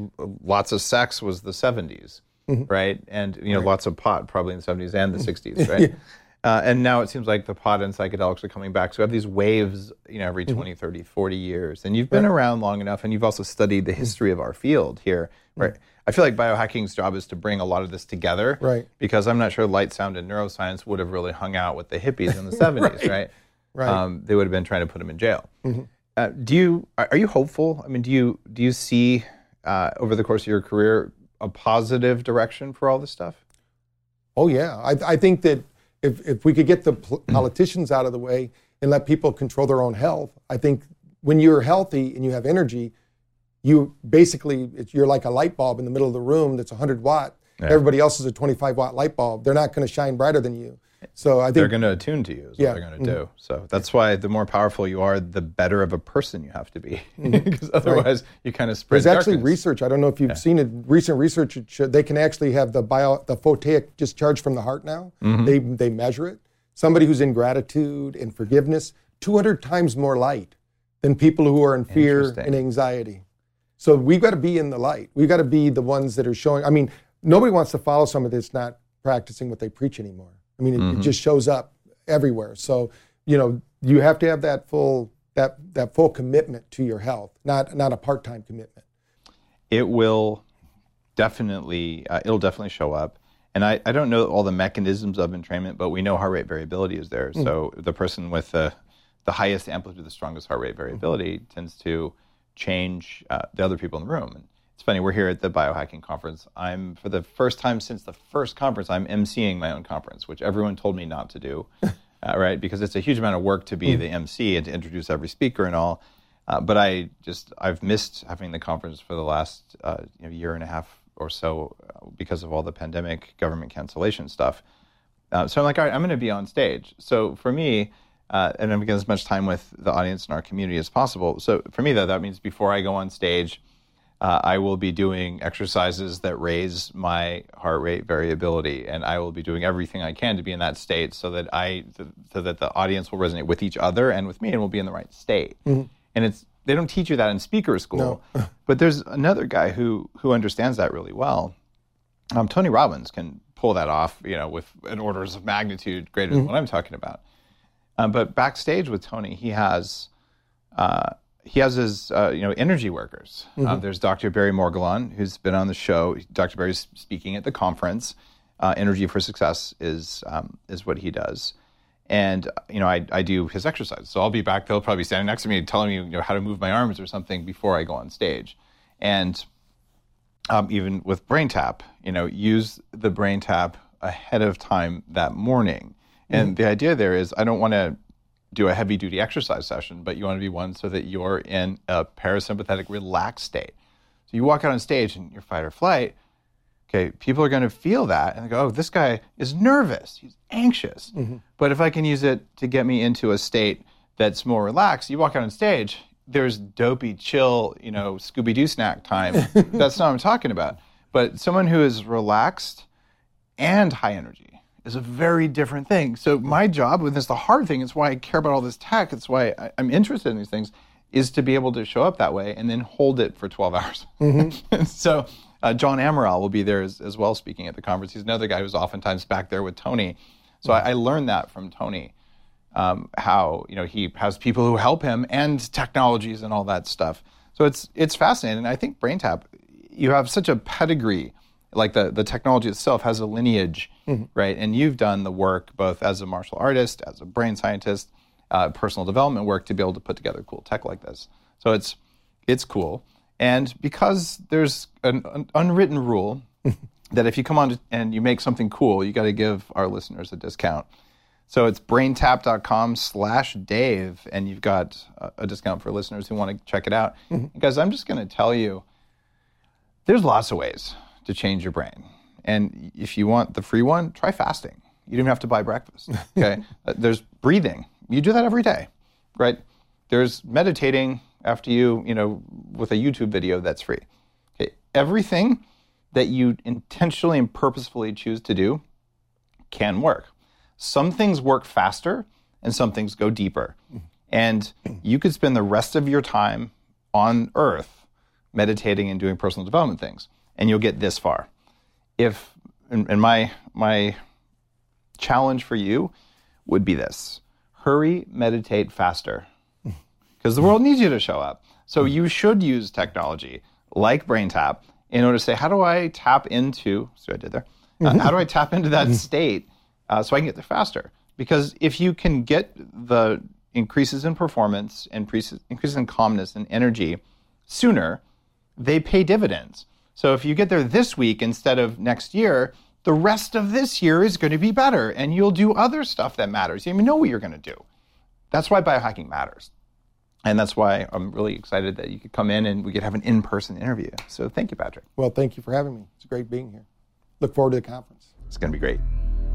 lots of sex was the seventies, right? And, you know, lots of pot probably in the seventies and the sixties, right? Uh, and now it seems like the pot and psychedelics are coming back. So we have these waves, you know, every twenty, thirty, forty years. And you've been around long enough, and you've also studied the history of our field here. Right? I feel like biohacking's job is to bring a lot of this together. Right. Because I'm not sure light, sound, and neuroscience would have really hung out with the hippies in the seventies, right? Right. Um, they would have been trying to put them in jail. Uh, do you, are are you hopeful? I mean, do you, do you see uh, over the course of your career a positive direction for all this stuff? Oh yeah, I, I think that if if we could get the pol- politicians out of the way and let people control their own health, I think when you're healthy and you have energy, you basically it's, you're like a light bulb in the middle of the room that's one hundred watt. Yeah. Everybody else is a twenty-five watt light bulb. They're not going to shine brighter than you. So I think They're going to attune to you is Yeah. what they're going to do. So that's why the more powerful you are, the better of a person you have to be. Because otherwise you kind of spread there's actually darkness. research. I don't know if you've seen it. Recent research it should, they can actually have the bio the photic discharge from the heart now. Mm-hmm. They they measure it. Somebody who's in gratitude and forgiveness, two hundred times more light than people who are in fear Interesting. and anxiety. So we've got to be in the light. We've got to be the ones that are showing. I mean, nobody wants to follow somebody that's not practicing what they preach anymore. I mean, it, Mm-hmm. it just shows up everywhere. So, you know, you have to have that full that that full commitment to your health, not not a part-time commitment. It will definitely, uh, it'll definitely show up. And I, I don't know all the mechanisms of entrainment, but we know heart rate variability is there. So the person with the the highest amplitude, the strongest heart rate variability tends to change uh, the other people in the room. And it's funny, we're here at the Biohacking Conference. I'm, for the first time since the first conference, I'm emceeing my own conference, which everyone told me not to do, uh, right? Because it's a huge amount of work to be the M C and to introduce every speaker and all. Uh, but I just, I've missed having the conference for the last uh, you know, year and a half or so uh, because of all the pandemic government cancellation stuff. Uh, so I'm like, all right, I'm going to be on stage. So for me, uh, and I'm getting as much time with the audience and our community as possible. So for me, though, that means before I go on stage, uh, I will be doing exercises that raise my heart rate variability, and I will be doing everything I can to be in that state so that I, so that the audience will resonate with each other and with me, and will be in the right state. Mm-hmm. And it's they don't teach you that in speaker school, no. But there's another guy who who understands that really well. Um, Tony Robbins can pull that off, you know, with an orders of magnitude greater than mm-hmm. what I'm talking about. Um, but backstage with Tony, he has uh, he has his uh, you know energy workers. Mm-hmm. Uh, there's Doctor Barry Morguelan, who's been on the show. Doctor Barry's speaking at the conference. Uh, Energy for Success is um, is what he does. And, you know, I, I do his exercises. So I'll be back. They'll probably be standing next to me telling me, you know, how to move my arms or something before I go on stage. And um, even with BrainTap, you know, use the BrainTap ahead of time that morning. And mm-hmm. the idea there is I don't want to do a heavy duty exercise session, but you want to be one so that you're in a parasympathetic relaxed state. So you walk out on stage and you're fight or flight. Okay, people are going to feel that and they go, oh, this guy is nervous. He's anxious. Mm-hmm. But if I can use it to get me into a state that's more relaxed, you walk out on stage, there's dopey, chill, you know, Scooby-Doo snack time. That's not what I'm talking about. But someone who is relaxed and high energy is a very different thing. So my job, and this is the hard thing, it's why I care about all this tech, it's why I, I'm interested in these things, is to be able to show up that way and then hold it for twelve hours. Mm-hmm. So uh, John Amaral will be there as, as well speaking at the conference. He's another guy who's oftentimes back there with Tony. So mm-hmm. I, I learned that from Tony, um, how you know he has people who help him and technologies and all that stuff. So it's it's fascinating. And I think BrainTap, you have such a pedigree, like the, the technology itself has a lineage, mm-hmm. right? And you've done the work both as a martial artist, as a brain scientist, uh, personal development work to be able to put together cool tech like this. So it's it's cool. And because there's an, an unwritten rule that if you come on and you make something cool, you got to give our listeners a discount. So it's braintap.com slash Dave, and you've got a, a discount for listeners who want to check it out. Mm-hmm. Because I'm just going to tell you, there's lots of ways to change your brain. And if you want the free one, try fasting. You don't have to buy breakfast, okay? There's breathing. You do that every day, right? There's meditating after you, you know, with a YouTube video that's free. Okay, everything that you intentionally and purposefully choose to do can work. Some things work faster and some things go deeper. And you could spend the rest of your time on Earth meditating and doing personal development things, and you'll get this far. If, and, and my my challenge for you would be this: hurry, meditate faster. Because the world needs you to show up. So you should use technology like BrainTap in order to say, how do I tap into, see what I did there? Uh, how do I tap into that state uh, so I can get there faster? Because if you can get the increases in performance, increases, increases in calmness and energy sooner, they pay dividends. So if you get there this week instead of next year, the rest of this year is going to be better, and you'll do other stuff that matters. You even know what you're going to do. That's why biohacking matters. And that's why I'm really excited that you could come in and we could have an in-person interview. So thank you, Patrick. Well, thank you for having me. It's great being here. Look forward to the conference. It's going to be great.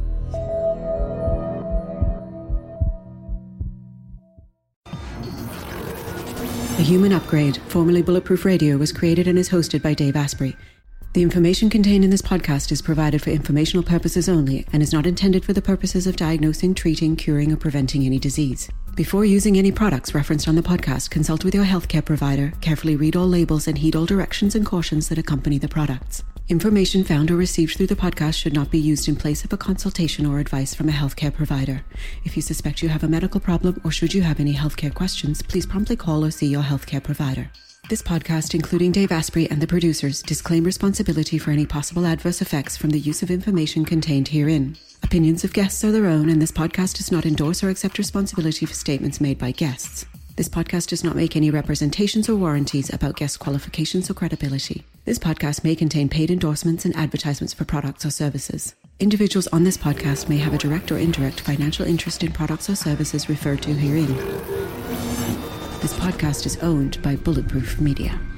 The Human Upgrade, formerly Bulletproof Radio, was created and is hosted by Dave Asprey. The information contained in this podcast is provided for informational purposes only and is not intended for the purposes of diagnosing, treating, curing, or preventing any disease. Before using any products referenced on the podcast, consult with your healthcare provider, carefully read all labels, and heed all directions and cautions that accompany the products. Information found or received through the podcast should not be used in place of a consultation or advice from a healthcare provider. If you suspect you have a medical problem or should you have any healthcare questions, please promptly call or see your healthcare provider. This podcast, including Dave Asprey and the producers, disclaim responsibility for any possible adverse effects from the use of information contained herein. Opinions of guests are their own, and this podcast does not endorse or accept responsibility for statements made by guests. This podcast does not make any representations or warranties about guest qualifications or credibility. This podcast may contain paid endorsements and advertisements for products or services. Individuals on this podcast may have a direct or indirect financial interest in products or services referred to herein. This podcast is owned by Bulletproof Media.